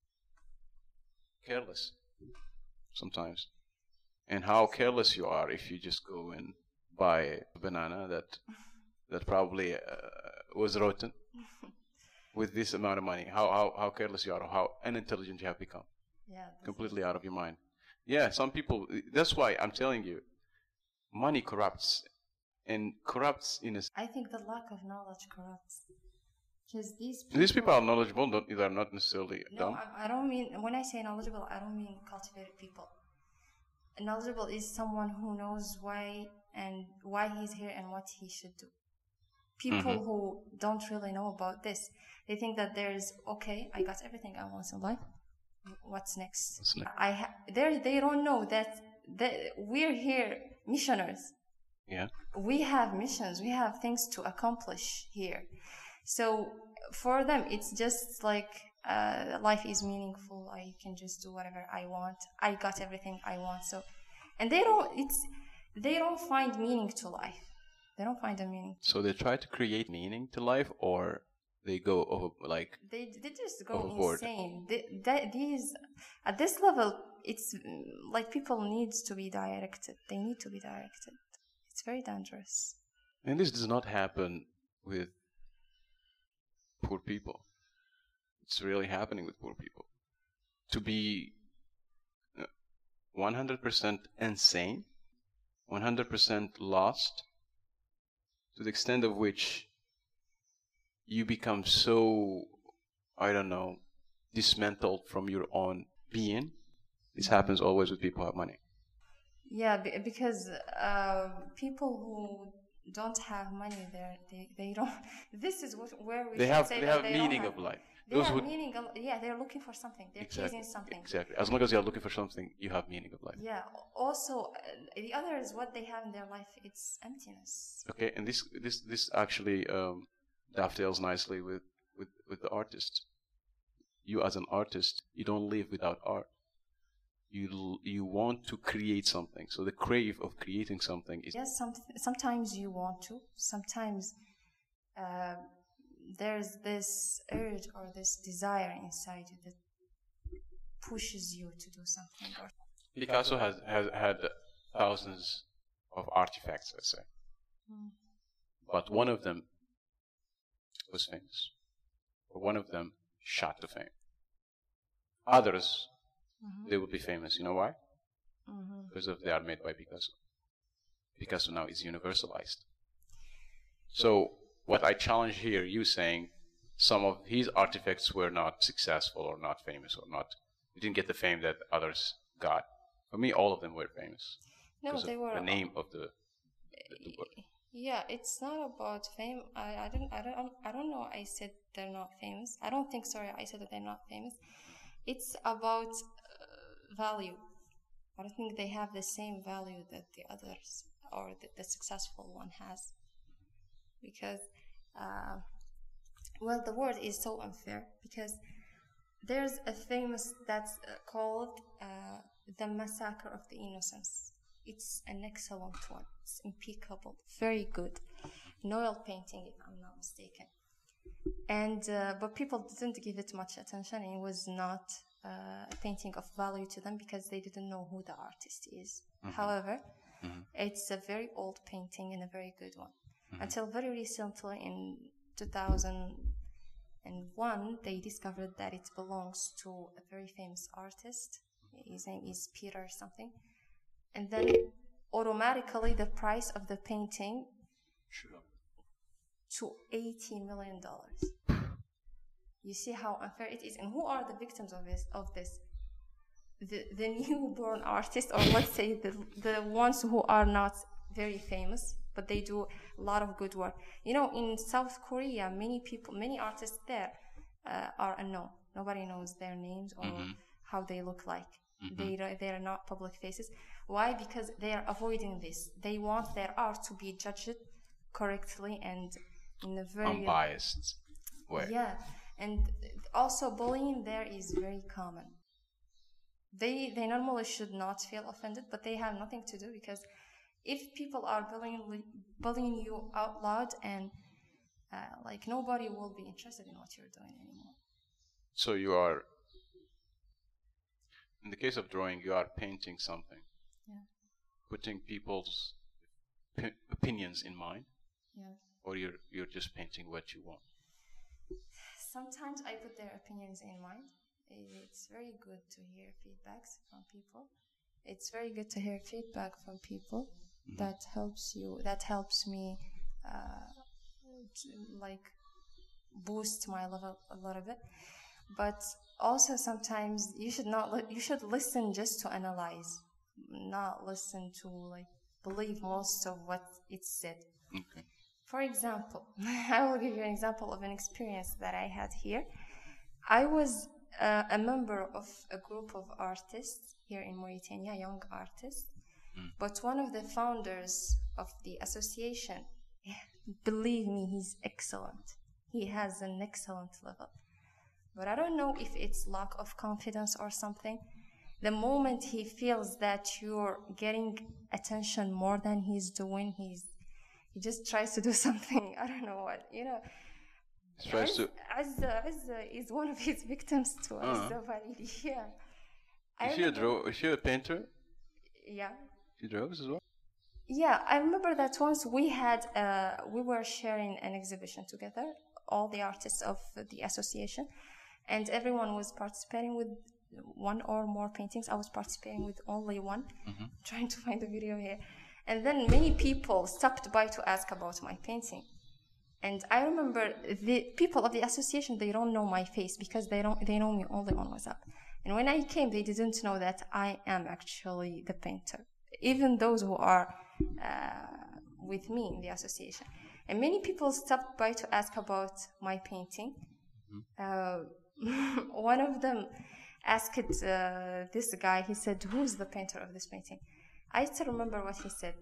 B: careless sometimes. And how careless you are if you just go and buy a banana that that probably uh, was rotten with this amount of money. How how how careless you are, or how unintelligent you have become.
A: Yeah,
B: completely out of your mind. Yeah, some people, that's why I'm telling you, money corrupts, and corrupts in a...
A: I think the lack of knowledge corrupts. Because these people...
B: These people are knowledgeable, don't, they're not necessarily
A: no,
B: dumb.
A: I, I don't mean, when I say knowledgeable, I don't mean cultivated people. Knowledgeable is someone who knows why and why he's here and what he should do. People mm-hmm. who don't really know about this, they think that there's, okay, I got everything I want in life. What's next?
B: What's next?
A: I ha- they they don't know that, that we're here missioners.
B: Yeah.
A: We have missions. We have things to accomplish here. So for them, it's just like uh, life is meaningful. I can just do whatever I want. I got everything I want. So, and they don't. It's they don't find meaning to life. They don't find a meaning.
B: So they try to create meaning to life, or they go over, like
A: they they just go
B: overboard.
A: Insane. They, they, these at this level, it's like people need to be directed. They need to be directed. It's very dangerous.
B: And this does not happen with poor people. It's really happening with poor people. To be one hundred percent insane, one hundred percent lost, to the extent of which you become so, I don't know, dismantled from your own being. This happens always with people who have money.
A: Yeah, because uh, people who don't have money, they they don't. This is what, where we
B: they
A: should
B: have
A: say
B: they
A: that
B: have
A: they
B: meaning
A: don't have,
B: of life.
A: They
B: Those
A: have
B: who,
A: meaning. Of, yeah, they're looking for something. They're
B: exactly,
A: chasing something.
B: Exactly. As long as you're looking for something, you have meaning of life.
A: Yeah. Also, uh, the other is what they have in their life. It's emptiness.
B: Okay, and this this this actually um, dovetails nicely with, with, with the artist. You as an artist, you don't live without art. You you want to create something. So the crave of creating something is...
A: Yes, some, sometimes you want to. Sometimes uh, there's this urge or this desire inside you that pushes you to do something. Or
B: Picasso has, has had thousands of artifacts, let's say. Mm. But one of them was famous. Or one of them shot to fame. Others, mm-hmm. they will be famous. You know why? Mm-hmm. Because of they are made by Picasso. Picasso now is universalized. So what I challenge here, you saying some of his artifacts were not successful or not famous or not, you didn't get the fame that others got. For me, all of them were famous.
A: No, they were
B: the name of the, the, the work.
A: Yeah, it's not about fame. I, I don't I don't I don't know. I said they're not famous. I don't think. Sorry, I said that they're not famous. It's about uh, value. I don't think they have the same value that the others or the, the successful one has. Because, uh, well, the word is so unfair. Because there's a famous that's uh, called uh, The Massacre of the Innocents. It's an excellent one. It's impeccable, very good. An oil painting, if I'm not mistaken. And uh, but people didn't give it much attention. It was not uh, a painting of value to them because they didn't know who the artist is. Mm-hmm. However, mm-hmm. it's a very old painting and a very good one. Mm-hmm. Until very recently, in two thousand one, they discovered that it belongs to a very famous artist. His name is Peter something. And then automatically the price of the painting sure. to eighty million dollars. You see how unfair it is. And who are the victims of this? Of this? The, the newborn artists, or let's say the, the ones who are not very famous, but they do a lot of good work. You know, in South Korea, many people, many artists there uh, are unknown. Nobody knows their names or mm-hmm. how they look like. Mm-hmm. They they are not public faces. Why? Because they are avoiding this. They want their art to be judged correctly and in a very
B: unbiased way.
A: Yeah, and also bullying there is very common. They they normally should not feel offended, but they have nothing to do because if people are bullying bullying you out loud and uh, like nobody will be interested in what you're doing anymore.
B: So you are. In the case of drawing, you are painting something,
A: yeah.
B: putting people's p- opinions in mind,
A: yes.
B: or you're you're just painting what you want.
A: Sometimes I put their opinions in mind. It's very good to hear feedbacks from people. It's very good to hear feedback from people. Mm-hmm. That helps you. That helps me, uh, to, like, boost my level a little bit. But also sometimes you should not li- you should listen just to analyze, not listen to like believe most of what it's said.
B: Okay.
A: For example, I will give you an example of an experience that I had here. I was uh, a member of a group of artists here in Mauritania, young artists, mm. but one of the founders of the association, believe me, he's excellent. He has an excellent level. But I don't know if it's lack of confidence or something. The moment he feels that you're getting attention more than he's doing, he's he just tries to do something. I don't know what, you know.
B: He tries
A: Az,
B: to.
A: Azza, Azza is one of his victims too.
B: Uh-huh.
A: Azza Faridi, yeah.
B: Is she a draw? Is she a painter?
A: Yeah.
B: She draws as well.
A: Yeah, I remember that once we had, uh, we were sharing an exhibition together, all the artists of the association. And everyone was participating with one or more paintings. I was participating with only one. Mm-hmm. Trying to find the video here. And then many people stopped by to ask about my painting. And I remember the people of the association, they don't know my face because they don't they know me only on WhatsApp. And when I came, they didn't know that I am actually the painter. Even those who are uh, with me in the association. And many people stopped by to ask about my painting. Mm-hmm. Uh, one of them asked uh, this guy, he said, who's the painter of this painting? I still remember what he said.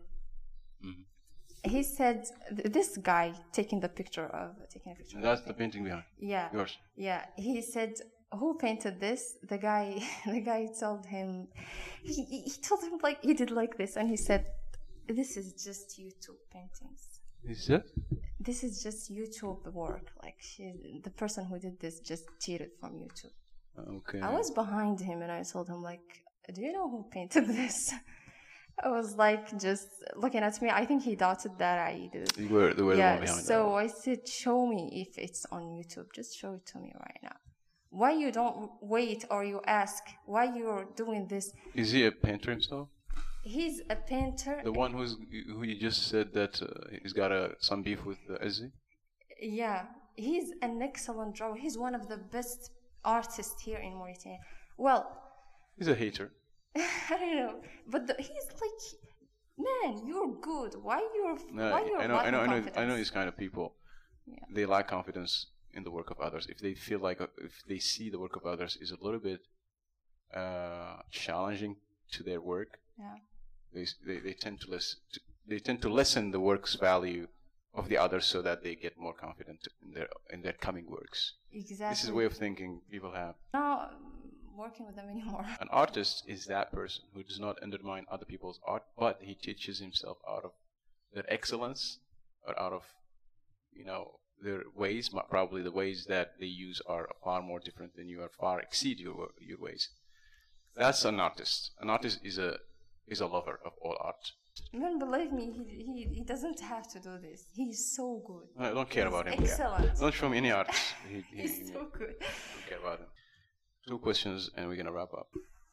A: Mm-hmm. He said, this guy taking the picture of, taking a picture
B: That's
A: of
B: the painting behind.
A: Yeah.
B: Yours.
A: Yeah. He said, who painted this? The guy, the guy told him, he, he told him like, he did like this. And he said, this is just YouTube paintings.
B: Is it?
A: This is just YouTube work. Like she, the person who did this just cheated from YouTube.
B: Okay.
A: I was behind him and I told him like, do you know who painted this? I was like just looking at me. I think he doubted that I did.
B: You were, you were
A: yeah,
B: the one behind
A: so
B: that.
A: I said, show me if it's on YouTube. Just show it to me right now. Why you don't wait or you ask? Why you're doing this?
B: Is he a painter himself?
A: He's a painter.
B: The one who's who you just said that uh, he's got a some beef with uh, Izzy?
A: Yeah, he's an excellent drawer. He's one of the best artists here in Mauritania. Well,
B: he's a hater.
A: I don't know, but the, he's like, man, you're good. Why you're
B: No,
A: why you're
B: I know, I know, I know,
A: confidence?
B: I know these kind of people.
A: Yeah.
B: They lack confidence in the work of others. If they feel like, uh, if they see the work of others is a little bit uh, challenging to their work,
A: Yeah.
B: they, they they tend to listen. To, they tend to lessen the work's value of the others so that they get more confident in their in their coming works.
A: Exactly.
B: This is a way of thinking people have.
A: Not working with them anymore.
B: An artist is that person who does not undermine other people's art, but he teaches himself out of their excellence or out of, you know, their ways. Probably the ways that they use are far more different than you, are far exceed your your ways. That's an artist. An artist is a is a lover of all art.
A: Man, believe me, he, he he doesn't have to do this. He's so good.
B: I don't care
A: He's
B: about him.
A: excellent.
B: Don't show me any art. He, he,
A: He's so good.
B: don't care about him. Two questions, and we're gonna wrap up.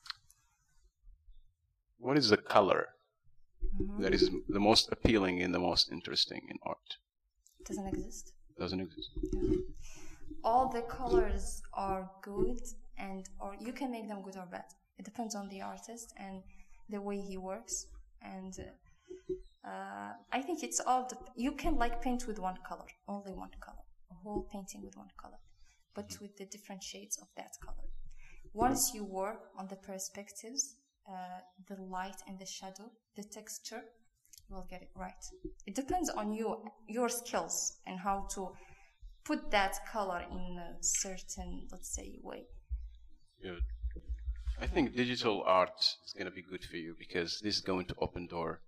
B: What is the color
A: Mm-hmm.
B: that is the most appealing and the most interesting in art?
A: Doesn't exist.
B: Doesn't exist.
A: All the colors are good, and or you can make them good or bad. It depends on the artist and the way he works. And uh, uh, I think it's all. The, you can like paint with one color, only one color, a whole painting with one color, but with the different shades of that color. Once you work on the perspectives, uh, the light and the shadow, the texture, you will get it right. It depends on you, your skills, and how to put that color in a certain, let's say, way.
B: Good. I think digital art is going to be good for you because this is going to open door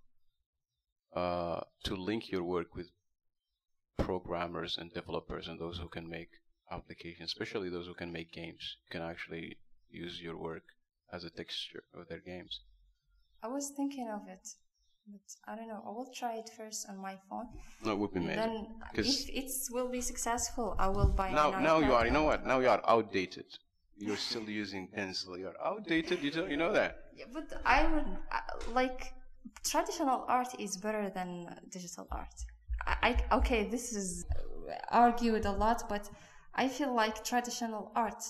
B: uh, to link your work with programmers and developers and those who can make applications, especially those who can make games. You can actually use your work as a texture of their games.
A: I was thinking of it, but I don't know. I will try it first on my phone.
B: No, it would be
A: And
B: amazing.
A: then, if it will be successful, I will buy
B: Now,
A: an
B: now you
A: iPad
B: are. You know
A: and-
B: what? Now you are outdated. You're still using pencil. You're outdated. You don't. You know that.
A: Yeah, but I would uh, like traditional art is better than uh, digital art. I, I okay, this is argued a lot, but I feel like traditional art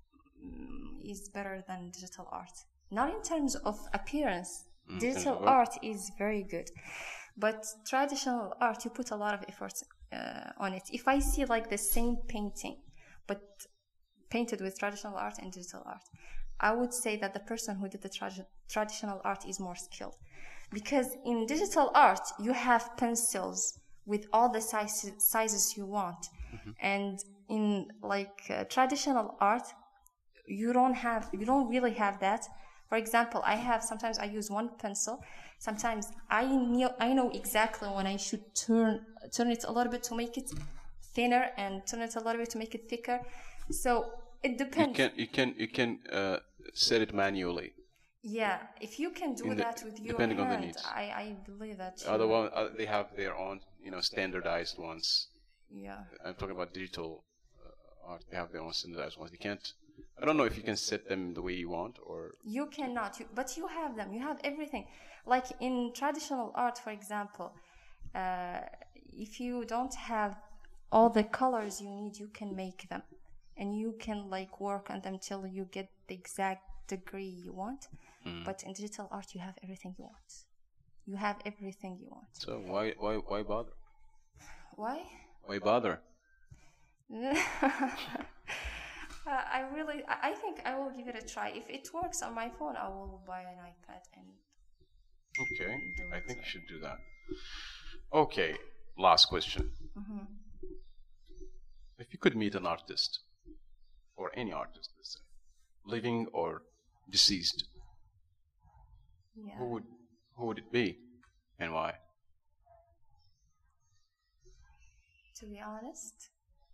A: mm, is better than digital art. Not in terms of appearance.
B: Mm,
A: Digital
B: terms of
A: art is very good, but traditional art you put a lot of effort uh, on it. If I see like the same painting, but painted with traditional art and digital art, I would say that the person who did the tra- traditional art is more skilled, because in digital art you have pencils with all the sizes sizes you want, mm-hmm. and in like uh, traditional art you don't have you don't really have that. For example, I have sometimes I use one pencil. Sometimes I know I know exactly when I should turn turn it a little bit to make it thinner and turn it a little bit to make it thicker. So it depends.
B: You can you can you can uh, set it manually.
A: Yeah, if you can do
B: the,
A: that with your
B: depending
A: hand,
B: on the needs.
A: I, I believe that.
B: Other one, uh, they have their own, you know, standardized ones.
A: Yeah.
B: I'm talking about digital uh, art. They have their own standardized ones. You can't. I don't know if you can set them the way you want or.
A: You cannot, you, but you have them. You have everything. Like in traditional art, for example, uh, if you don't have all the colors you need, you can make them, and you can like work on them till you get the exact degree you want. Mm. But in digital art, you have everything you want. You have everything you want.
B: So why why why bother?
A: Why?
B: Why bother?
A: Uh, I really, I think I will give it a try. If it works on my phone, I will buy an iPad and.
B: Okay, I think you should do that. Okay, last question. Mm-hmm. If you could meet an artist, or any artist, let's say, living or deceased,
A: yeah.
B: who would who would it be, and why?
A: To be honest,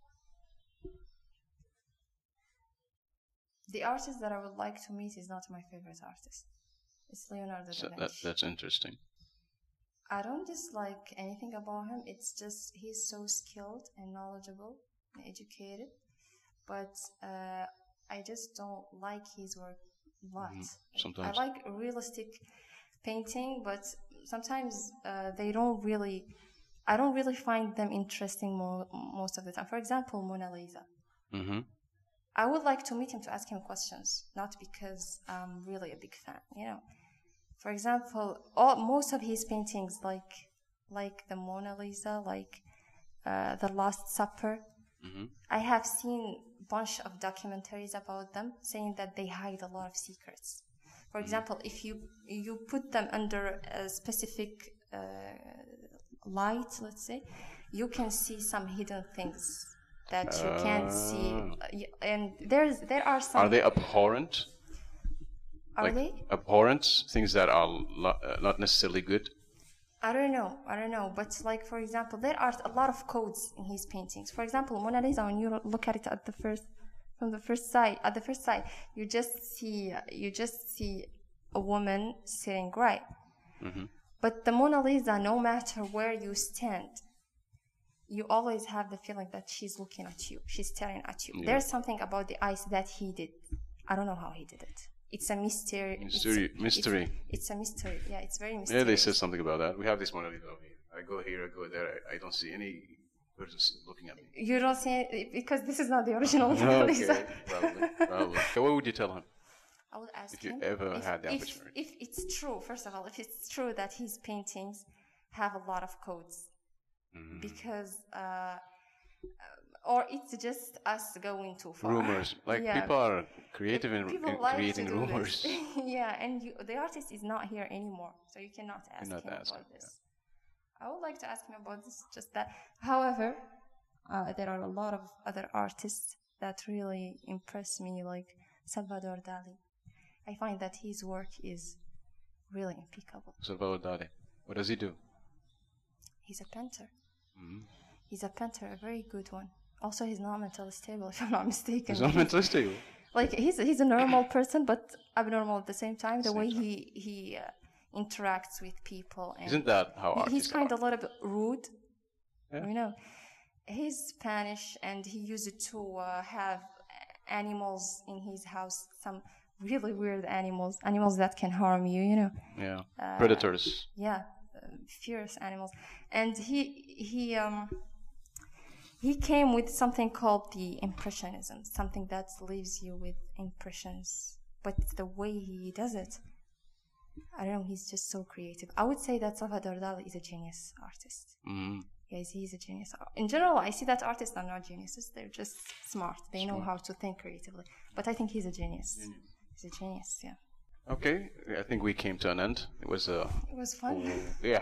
A: the artist that I would like to meet is not my favorite artist. It's Leonardo
B: so
A: da Vinci.
B: That, that's interesting.
A: I don't dislike anything about him. It's just he's so skilled and knowledgeable and educated. But uh, I just don't like his work a lot.
B: Mm, sometimes.
A: I like realistic painting, but sometimes uh, they don't really, I don't really find them interesting mo- most of the time. For example, Mona Lisa.
B: Mm-hmm.
A: I would like to meet him to ask him questions, not because I'm really a big fan, you know. For example, all, most of his paintings, like like the Mona Lisa, like uh, the Last Supper, mm-hmm. I have seen a bunch of documentaries about them saying that they hide a lot of secrets. For example, if you you put them under a specific uh, light, let's say, you can see some hidden things that you uh, can't see, and there's there are some.
B: Are they abhorrent?
A: Are
B: like
A: they
B: abhorrent things that are lo- uh, not necessarily good?
A: I don't know. I don't know. But like, for example, there are a lot of codes in his paintings. For example, Mona Lisa, when you look at it at the first, from the first side, at the first side, you just see you just see a woman sitting right. Mm-hmm. But the Mona Lisa, no matter where you stand, you always have the feeling that she's looking at you. She's staring at you. Yeah. There's something about the eyes that he did. I don't know how he did it. It's a mystery.
B: Mystery.
A: It's a,
B: mystery.
A: It's, it's a mystery. Yeah, it's very mysterious.
B: Yeah, they said something about that. We have this Mona Lisa over here. I go here, I go there. I, I don't see any person looking at me.
A: You don't see it because this is not the original Mona
B: okay,
A: Lisa.
B: probably. Probably. So what would you tell him?
A: I would ask
B: if you
A: him
B: ever
A: if,
B: had the
A: if,
B: opportunity.
A: If it's true, first of all, if it's true that his paintings have a lot of codes, mm. because, uh, or it's just us going too far.
B: Rumors, like yeah. people are creative in,
A: people
B: in
A: like
B: creating rumors.
A: Yeah, and you, the artist is not here anymore, so you cannot ask
B: not
A: him
B: ask
A: about
B: him,
A: this.
B: Yeah.
A: I would like to ask him about this, just that. However, uh, there are a lot of other artists that really impress me, like Salvador Dali. I find that his work is really impeccable.
B: Salvador Dali. What does he do?
A: He's a painter.
B: Mm-hmm.
A: He's a painter, a very good one. Also, he's not mentally stable, if I'm not mistaken.
B: He's not mentally stable?
A: Like, he's he's a normal person, but abnormal at the same time. The same way time. he, he uh, interacts with people. And
B: isn't that how artists
A: He's kind
B: are?
A: of a little bit rude.
B: Yeah.
A: You know, he's Spanish, and he used to uh, have animals in his house, some really weird animals, animals that can harm you, you know.
B: Yeah,
A: uh,
B: predators.
A: Yeah, uh, fierce animals. And he he um he came with something called the impressionism, something that leaves you with impressions. But the way he does it, I don't know, he's just so creative. I would say that Salvador Dali is a genius artist.
B: Mm-hmm.
A: Yes, he's a genius. In general, I see that artists are not geniuses. They're just smart. They smart. know how to think creatively. But I think he's a genius. genius. He's a genius, yeah.
B: Okay, I think we came to an end. It was a...
A: It was fun.
B: Uh, yeah.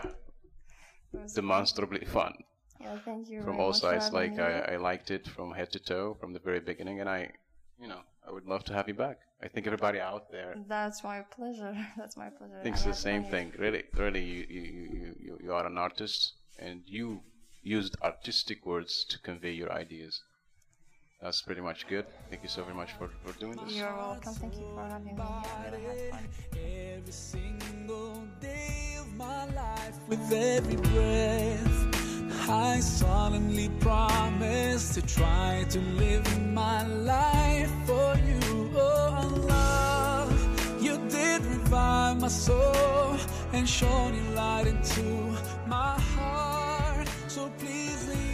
B: It was demonstrably fun.
A: fun. Yeah, thank you
B: From
A: very
B: all
A: much
B: sides,
A: for
B: like, I,
A: me.
B: I liked it from head to toe, from the very beginning, and I, you know, I would love to have you back. I think everybody out there...
A: That's my pleasure. That's my pleasure.
B: Thinks the same thing. Really, really, you, you, you, you, you are an artist, and you used artistic words to convey your ideas. That's pretty much good. Thank you so very much for, for doing this.
A: You're welcome. Thank you for having me. I really had fun.
C: Every single day of my life, with every breath, I solemnly promise to try to live my life for you. Oh Allah, you did revive my soul and shone your light into my heart. So please leave